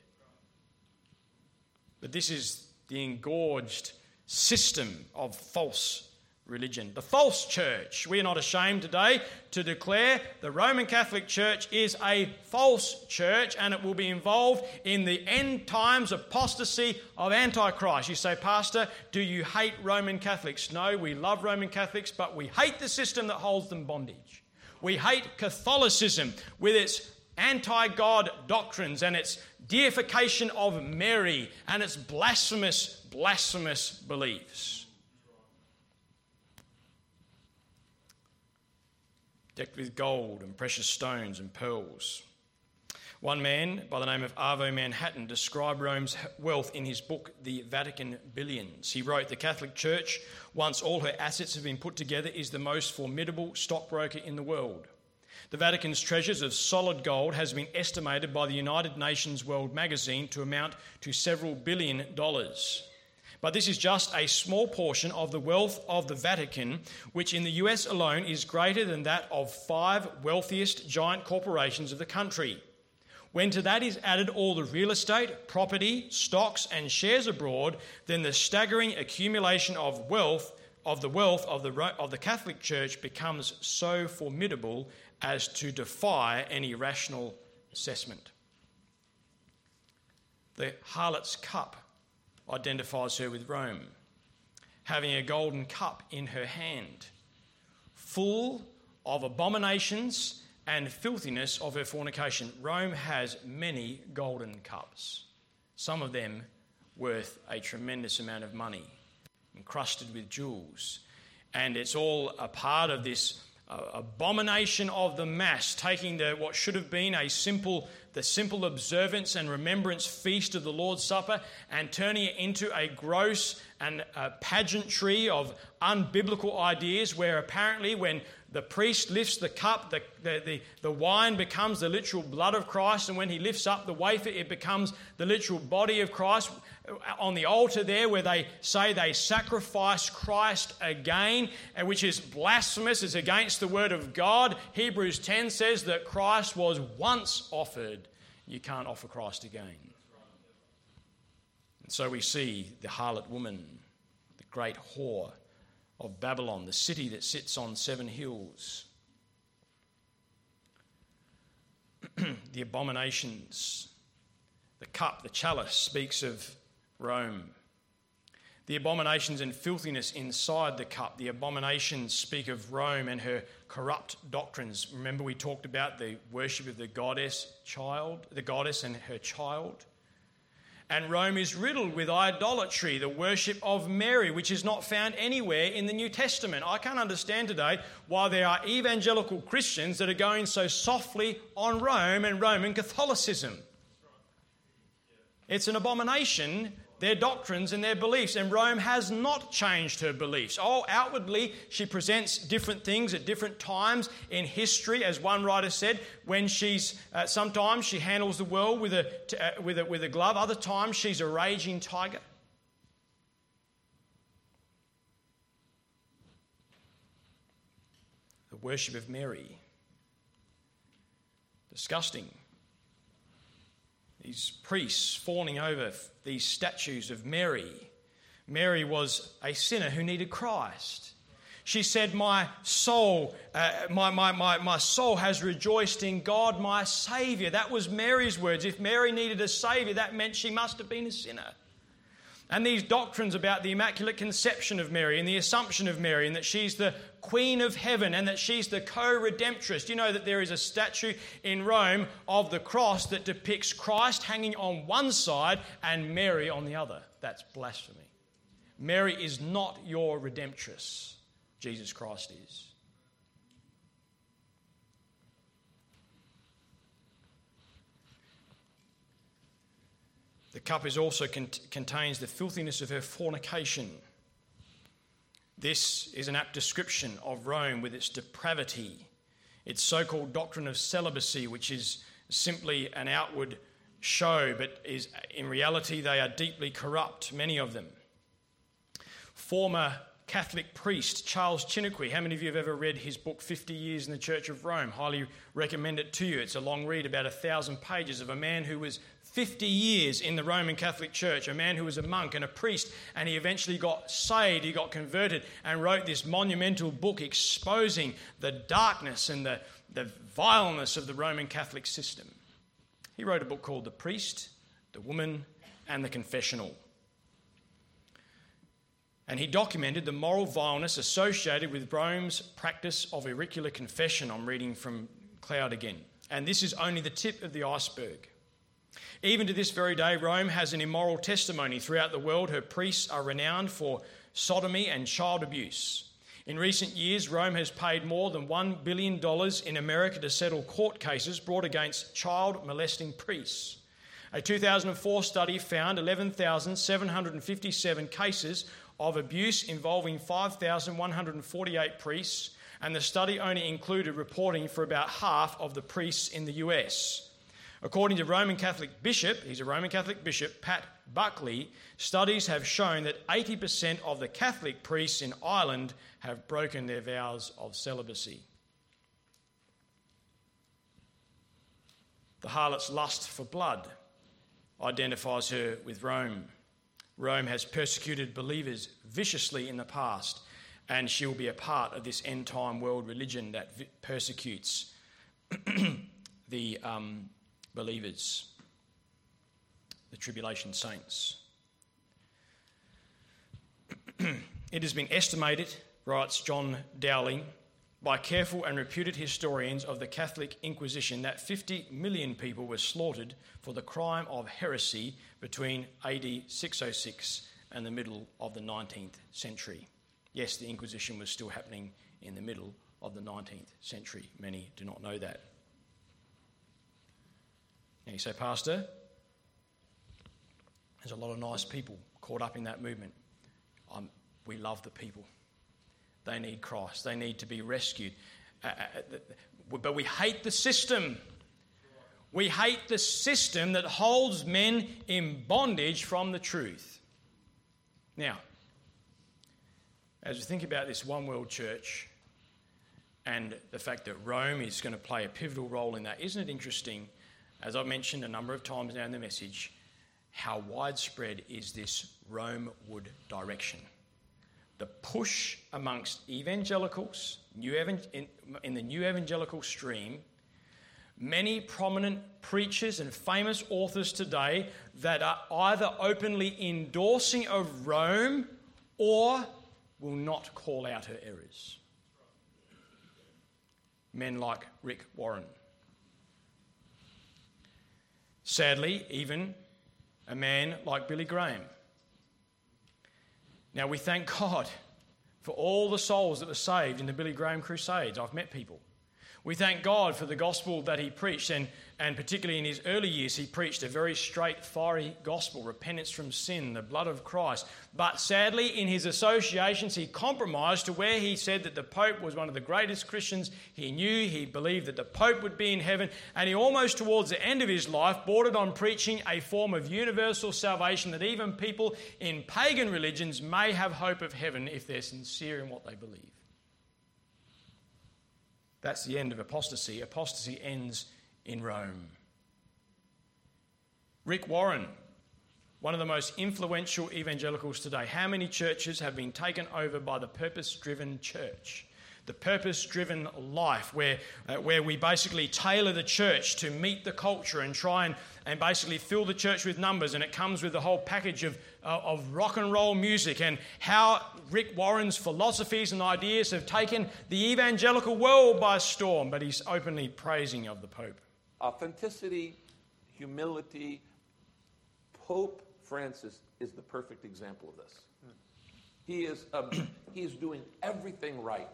But this is the engorged system of false religion. The false church. We are not ashamed today to declare the Roman Catholic Church is a false church, and it will be involved in the end times apostasy of Antichrist. You say, Pastor, do you hate Roman Catholics? No, we love Roman Catholics, but we hate the system that holds them bondage. We hate Catholicism with its anti-God doctrines and its deification of Mary and its blasphemous, blasphemous beliefs. Decked with gold and precious stones and pearls. One man by the name of Arvo Manhattan described Rome's wealth in his book, The Vatican Billions. He wrote, the Catholic Church, once all her assets have been put together, is the most formidable stockbroker in the world. The Vatican's treasures of solid gold has been estimated by the United Nations World Magazine to amount to several billion dollars. But this is just a small portion of the wealth of the Vatican, which in the U S alone is greater than that of five wealthiest giant corporations of the country. When to that is added all the real estate, property, stocks and shares abroad, then the staggering accumulation of wealth of the wealth of the, of the Catholic Church becomes so formidable as to defy any rational assessment. The harlot's cup identifies her with Rome, having a golden cup in her hand, full of abominations and filthiness of her fornication. Rome has many golden cups, some of them worth a tremendous amount of money, encrusted with jewels. And it's all a part of this uh, abomination of the mass, taking the what should have been a simple the simple observance and remembrance feast of the Lord's Supper and turning it into a gross and uh, pageantry of unbiblical ideas where apparently when the priest lifts the cup, the, the, the, the wine becomes the literal blood of Christ, and when he lifts up the wafer, it becomes the literal body of Christ. On the altar there where they say they sacrifice Christ again, which is blasphemous, it's against the word of God. Hebrews ten says that Christ was once offered. You can't offer Christ again. And so we see the harlot woman, the great whore of Babylon, the city that sits on seven hills. The abominations, the cup, the chalice speaks of Rome. The abominations and filthiness inside the cup, the abominations speak of Rome and her corrupt doctrines. Remember we talked about the worship of the goddess child, the goddess and her child. And Rome is riddled with idolatry, the worship of Mary, which is not found anywhere in the New Testament. I can't understand today why there are evangelical Christians that are going so softly on Rome and Roman Catholicism. It's an abomination, their doctrines and their beliefs, and Rome has not changed her beliefs. Oh, outwardly, she presents different things at different times in history, as one writer said, when she's, uh, sometimes she handles the world with a, uh, with, a, with a glove, other times she's a raging tiger. The worship of Mary. Disgusting. These priests fawning over these statues of Mary. Mary was a sinner who needed Christ. She said, my soul, uh, my, my, my, my soul has rejoiced in God, my Saviour. That was Mary's words. If Mary needed a Saviour, that meant she must have been a sinner. And these doctrines about the Immaculate Conception of Mary and the Assumption of Mary and that she's the Queen of Heaven and that she's the co-redemptress. You know that there is a statue in Rome of the cross that depicts Christ hanging on one side and Mary on the other. That's blasphemy. Mary is not your redemptress. Jesus Christ is. The cup is also cont- contains the filthiness of her fornication. This is an apt description of Rome with its depravity, its so-called doctrine of celibacy, which is simply an outward show, but is in reality they are deeply corrupt, many of them. Former Catholic priest Charles Chiniquy, how many of you have ever read his book fifty years in the Church of Rome? Highly recommend it to you. It's a long read, about a thousand pages, of a man who was fifty years in the Roman Catholic Church, a man who was a monk and a priest, and he eventually got saved, he got converted, and wrote this monumental book exposing the darkness and the, the vileness of the Roman Catholic system. He wrote a book called The Priest, The Woman, and The Confessional. And he documented the moral vileness associated with Rome's practice of auricular confession. I'm reading from Cloud again. And this is only the tip of the iceberg. Even to this very day, Rome has an immoral testimony. Throughout the world, her priests are renowned for sodomy and child abuse. In recent years, Rome has paid more than one billion dollars in America to settle court cases brought against child molesting priests. A two thousand four study found eleven thousand seven hundred fifty-seven cases of abuse involving five thousand one hundred forty-eight priests, and the study only included reporting for about half of the priests in the U S. According to Roman Catholic bishop, he's a Roman Catholic bishop, Pat Buckley, studies have shown that eighty percent of the Catholic priests in Ireland have broken their vows of celibacy. The harlot's lust for blood identifies her with Rome. Rome has persecuted believers viciously in the past, and she will be a part of this end-time world religion that vi- persecutes the um, believers, the tribulation saints. It has been estimated, writes John Dowling, by careful and reputed historians of the Catholic Inquisition that fifty million people were slaughtered for the crime of heresy between A D six oh six and the middle of the nineteenth century. Yes, the Inquisition was still happening in the middle of the nineteenth century. Many do not know that. Now, And you say, Pastor, there's a lot of nice people caught up in that movement. Um, we love the people. They need Christ. They need to be rescued. Uh, uh, but we hate the system. We hate the system that holds men in bondage from the truth. Now, as we think about this one world church and the fact that Rome is going to play a pivotal role in that, isn't it interesting, as I've mentioned a number of times now in the message, how widespread is this Rome-ward direction? The push amongst evangelicals, new evan- in, in the new evangelical stream, many prominent preachers and famous authors today that are either openly endorsing of Rome or will not call out her errors. Men like Rick Warren. Sadly, even a man like Billy Graham. Now, we thank God for all the souls that were saved in the Billy Graham Crusades. I've met people. We thank God for the gospel that he preached, and, and particularly in his early years, he preached a very straight, fiery gospel, repentance from sin, the blood of Christ. But sadly, in his associations, he compromised to where he said that the Pope was one of the greatest Christians he knew. He believed that the Pope would be in heaven, and he almost towards the end of his life bordered on preaching a form of universal salvation that even people in pagan religions may have hope of heaven if they're sincere in what they believe. That's the end of apostasy. Apostasy ends in Rome. Rick Warren, one of the most influential evangelicals today. How many churches have been taken over by the purpose-driven church? The purpose-driven life where, uh, where we basically tailor the church to meet the culture and try and, and basically fill the church with numbers, and it comes with the whole package of, uh, of rock and roll music, and how Rick Warren's philosophies and ideas have taken the evangelical world by storm, but he's openly praising of the Pope. Authenticity, humility. Pope Francis is the perfect example of this. He is um, he is doing everything right.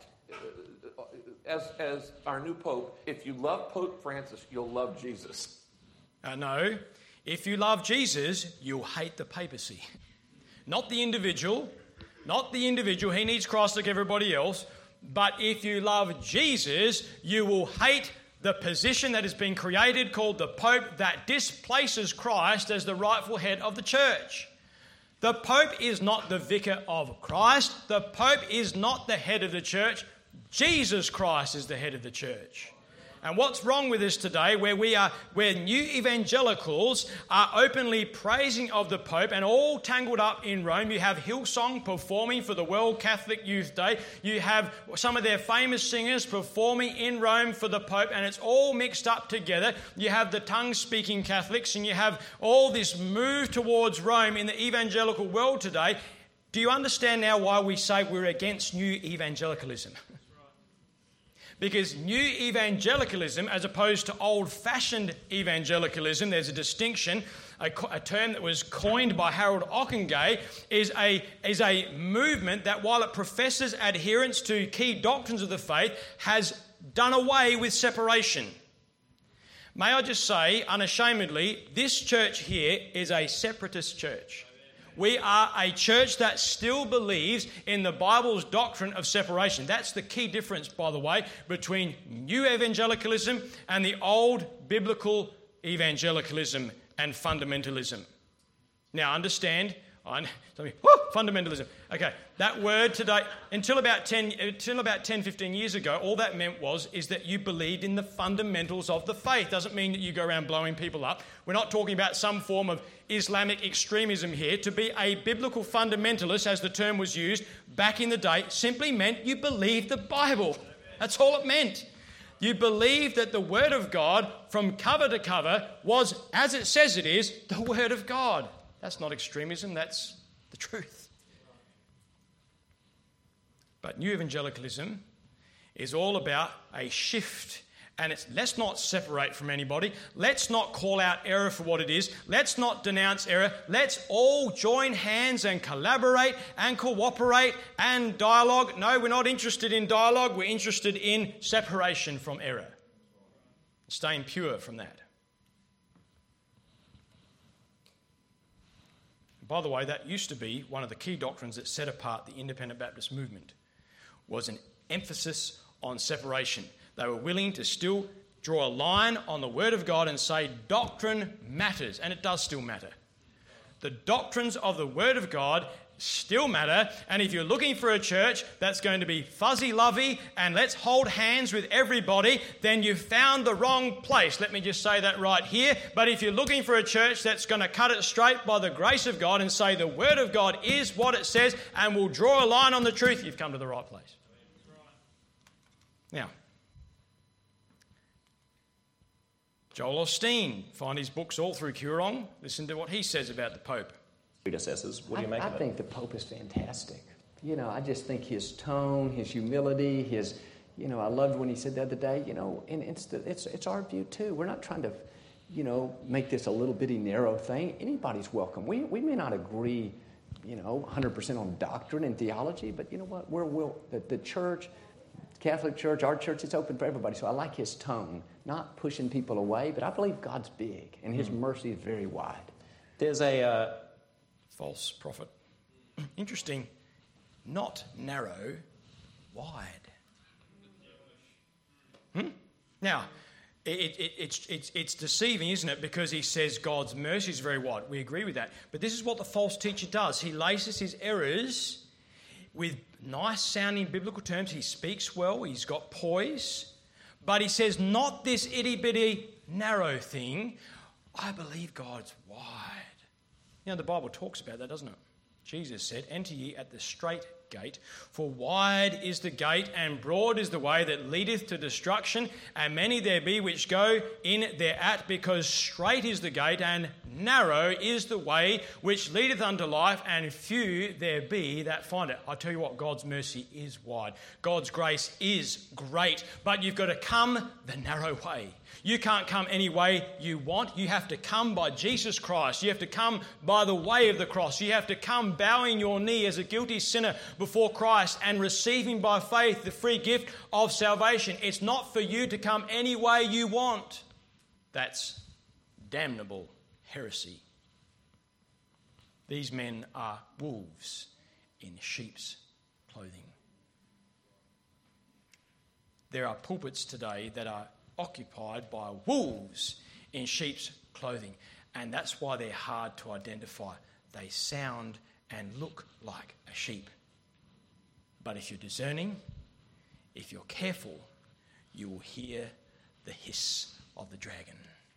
As, as our new Pope, if you love Pope Francis, you'll love Jesus. Uh, no, if you love Jesus, you'll hate the papacy. Not the individual, not the individual. He needs Christ like everybody else. But if you love Jesus, you will hate the position that has been created called the Pope that displaces Christ as the rightful head of the church. The Pope is not the vicar of Christ. The Pope is not the head of the church. Jesus Christ is the head of the church. And what's wrong with us today, where we are, where new evangelicals are openly praising of the Pope and all tangled up in Rome. You have Hillsong performing for the World Catholic Youth Day. You have some of their famous singers performing in Rome for the Pope, and it's all mixed up together. You have the tongue-speaking Catholics, and you have all this move towards Rome in the evangelical world today. Do you understand now why we say we're against new evangelicalism? Because new evangelicalism, as opposed to old-fashioned evangelicalism, there's a distinction, a, a term that was coined by Harold Ockenga, is a, is a movement that, while it professes adherence to key doctrines of the faith, has done away with separation. May I just say, unashamedly, this church here is a separatist church. We are a church that still believes in the Bible's doctrine of separation. That's the key difference, by the way, between new evangelicalism and the old biblical evangelicalism and fundamentalism. Now, understand, I, woo, fundamentalism. Okay, that word today, until about ten, until about ten, fifteen years ago, all that meant was is that you believed in the fundamentals of the faith. Doesn't mean that you go around blowing people up. We're not talking about some form of Islamic extremism here. To be a biblical fundamentalist, as the term was used back in the day, simply meant you believed the Bible. That's all it meant. You believed that the Word of God, from cover to cover, was, as it says it is, the Word of God. That's not extremism, that's the truth. But new evangelicalism is all about a shift. And it's, let's not separate from anybody. Let's not call out error for what it is. Let's not denounce error. Let's all join hands and collaborate and cooperate and dialogue. No, we're not interested in dialogue. We're interested in separation from error. Staying pure from that. By the way, that used to be one of the key doctrines that set apart the Independent Baptist movement, was an emphasis on separation. They were willing to still draw a line on the Word of God and say doctrine matters, and it does still matter. The doctrines of the Word of God still matter, and if you're looking for a church that's going to be fuzzy-lovey and let's hold hands with everybody, then you've found the wrong place. Let me just say that right here. But if you're looking for a church that's going to cut it straight by the grace of God and say the Word of God is what it says and will draw a line on the truth, you've come to the right place. Now, Joel Osteen, find his books all through Koorong. Listen to what he says about the Pope. Predecessors. What do you I, make I of it? I think the Pope is fantastic. You know, I just think his tone, his humility, his, you know, I loved when he said the other day, you know, and it's the, it's it's our view too. We're not trying to, you know, make this a little bitty narrow thing. Anybody's welcome. We we may not agree, you know, one hundred percent on doctrine and theology, but you know what? We're will the, the church, Catholic Church, our church, it's open for everybody. So I like his tone, not pushing people away, but I believe God's big and his mm. mercy is very wide. There's a uh, false prophet. Interesting. Not narrow, wide. Hmm? Now, it, it, it's, it's, it's deceiving, isn't it? Because he says God's mercy is very wide. We agree with that. But this is what the false teacher does. He laces his errors with nice sounding biblical terms. He speaks well. He's got poise. But he says, not this itty bitty narrow thing. I believe God's wide. You know, the Bible talks about that, doesn't it? Jesus said, enter ye at the strait gate, for wide is the gate and broad is the way that leadeth to destruction, and many there be which go in thereat, because strait is the gate and narrow is the way which leadeth unto life, and few there be that find it. I tell you what, God's mercy is wide. God's grace is great, but you've got to come the narrow way. You can't come any way you want. You have to come by Jesus Christ. You have to come by the way of the cross. You have to come bowing your knee as a guilty sinner before Christ and receiving by faith the free gift of salvation. It's not for you to come any way you want. That's damnable heresy. These men are wolves in sheep's clothing. There are pulpits today that are occupied by wolves in sheep's clothing, and that's why they're hard to identify. They sound and look like a sheep. But if you're discerning, if you're careful, you will hear the hiss of the dragon.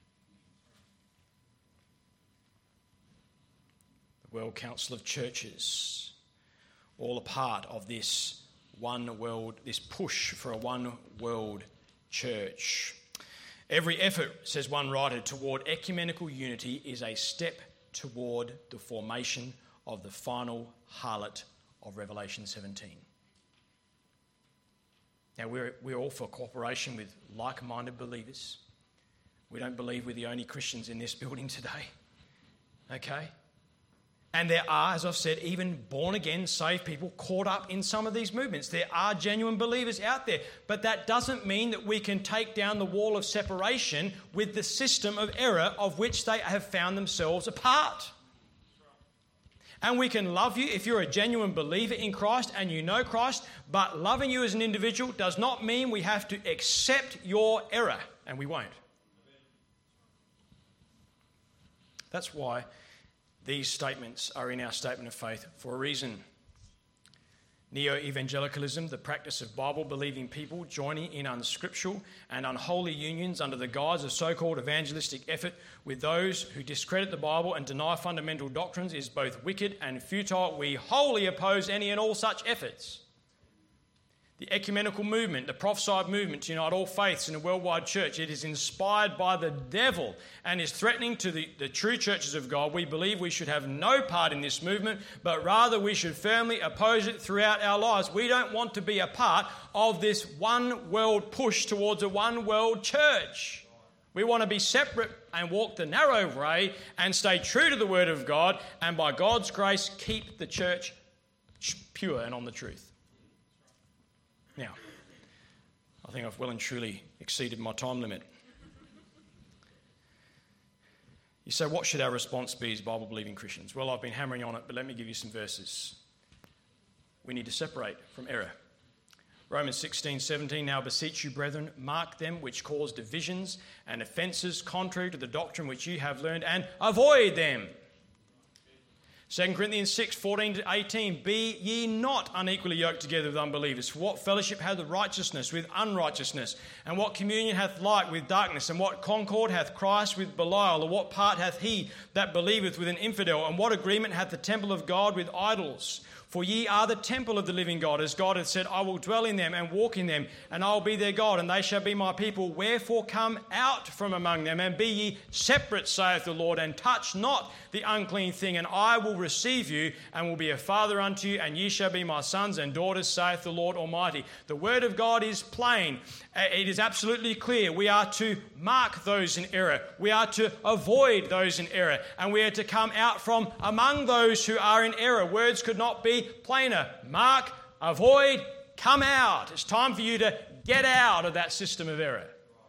The World Council of Churches, all a part of this one world, this push for a one world church. Every effort, says one writer, toward ecumenical unity is a step toward the formation of the final harlot of Revelation seventeen. Now, we're, we're all for cooperation with like-minded believers. We don't believe we're the only Christians in this building today. Okay? And there are, as I've said, even born-again, saved people caught up in some of these movements. There are genuine believers out there. But that doesn't mean that we can take down the wall of separation with the system of error of which they have found themselves a part. And we can love you if you're a genuine believer in Christ and you know Christ, but loving you as an individual does not mean we have to accept your error, and we won't. That's why these statements are in our statement of faith for a reason. Neo-evangelicalism, the practice of Bible-believing people joining in unscriptural and unholy unions under the guise of so-called evangelistic effort with those who discredit the Bible and deny fundamental doctrines, is both wicked and futile. We wholly oppose any and all such efforts. The ecumenical movement, the prophesied movement to unite all faiths in a worldwide church, it is inspired by the devil and is threatening to the, the true churches of God. We believe we should have no part in this movement, but rather we should firmly oppose it throughout our lives. We don't want to be a part of this one world push towards a one world church. We want to be separate and walk the narrow way and stay true to the Word of God, and by God's grace keep the church pure and on the truth. Now, I think I've well and truly exceeded my time limit. You say, what should our response be as Bible-believing Christians? Well, I've been hammering on it, but let me give you some verses. We need to separate from error. Romans sixteen, seventeen, now beseech you, brethren, mark them which cause divisions and offences contrary to the doctrine which ye have learned, and avoid them. Second Corinthians six, fourteen to eighteen, be ye not unequally yoked together with unbelievers. For what fellowship hath the righteousness with unrighteousness? And what communion hath light with darkness? And what concord hath Christ with Belial? Or what part hath he that believeth with an infidel? And what agreement hath the temple of God with idols? For ye are the temple of the living God, as God hath said, I will dwell in them and walk in them, and I will be their God, and they shall be my people. Wherefore come out from among them, and be ye separate, saith the Lord, and touch not the unclean thing, and I will receive you, and will be a father unto you, and ye shall be my sons and daughters, saith the Lord Almighty. The word of God is plain. It is absolutely clear. We are to mark those in error. We are to avoid those in error, and we are to come out from among those who are in error. Words could not be plainer. Mark, avoid, come out. It's time for you to get out of that system of error.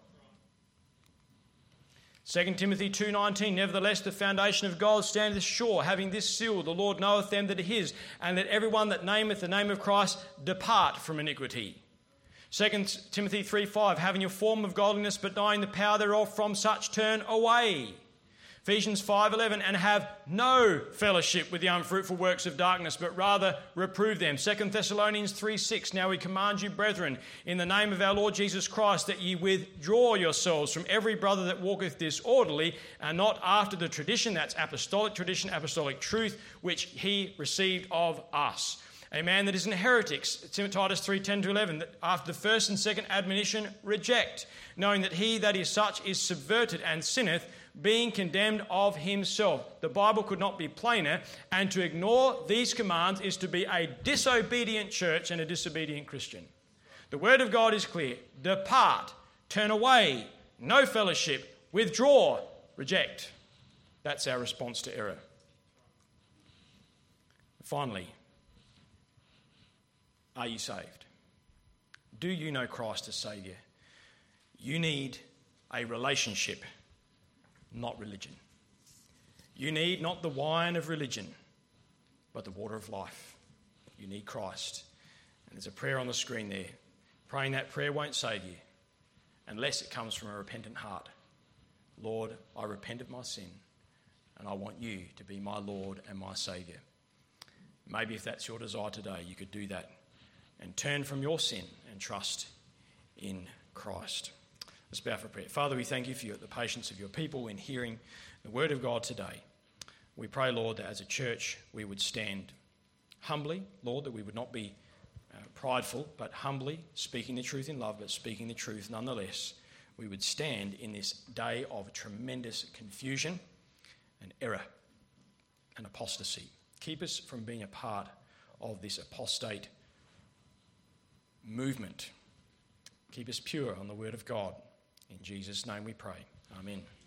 Second Timothy two nineteen, nevertheless the foundation of God standeth sure, having this seal, the Lord knoweth them that are his, and let everyone that nameth the name of Christ depart from iniquity. Second Timothy three five, having a form of godliness but denying the power thereof, from such turn away. Ephesians five eleven, and have no fellowship with the unfruitful works of darkness, but rather reprove them. Second Thessalonians three six, now we command you, brethren, in the name of our Lord Jesus Christ, that ye withdraw yourselves from every brother that walketh disorderly, and not after the tradition, that's apostolic tradition, apostolic truth, which he received of us. A man that is an heretic, Titus three ten to eleven, that after the first and second admonition reject, knowing that he that is such is subverted and sinneth, being condemned of himself. The Bible could not be plainer, and to ignore these commands is to be a disobedient church and a disobedient Christian. The word of God is clear. Depart, turn away, no fellowship, withdraw, reject. That's our response to error. Finally, are you saved? Do you know Christ as Saviour? You need a relationship, not religion. You need not the wine of religion, but the water of life. You need Christ. And there's a prayer on the screen there. Praying that prayer won't save you unless it comes from a repentant heart. Lord, I repent of my sin, and I want you to be my Lord and my Saviour. Maybe if that's your desire today, you could do that and turn from your sin and trust in Christ. Let's bow for prayer. Father, we thank you for the patience of your people in hearing the word of God today. We pray, Lord, that as a church we would stand humbly, Lord, that we would not be uh, prideful, but humbly speaking the truth in love, but speaking the truth nonetheless. We would stand in this day of tremendous confusion and error and apostasy. Keep us from being a part of this apostate movement. Keep us pure on the word of God. In Jesus' name we pray. Amen.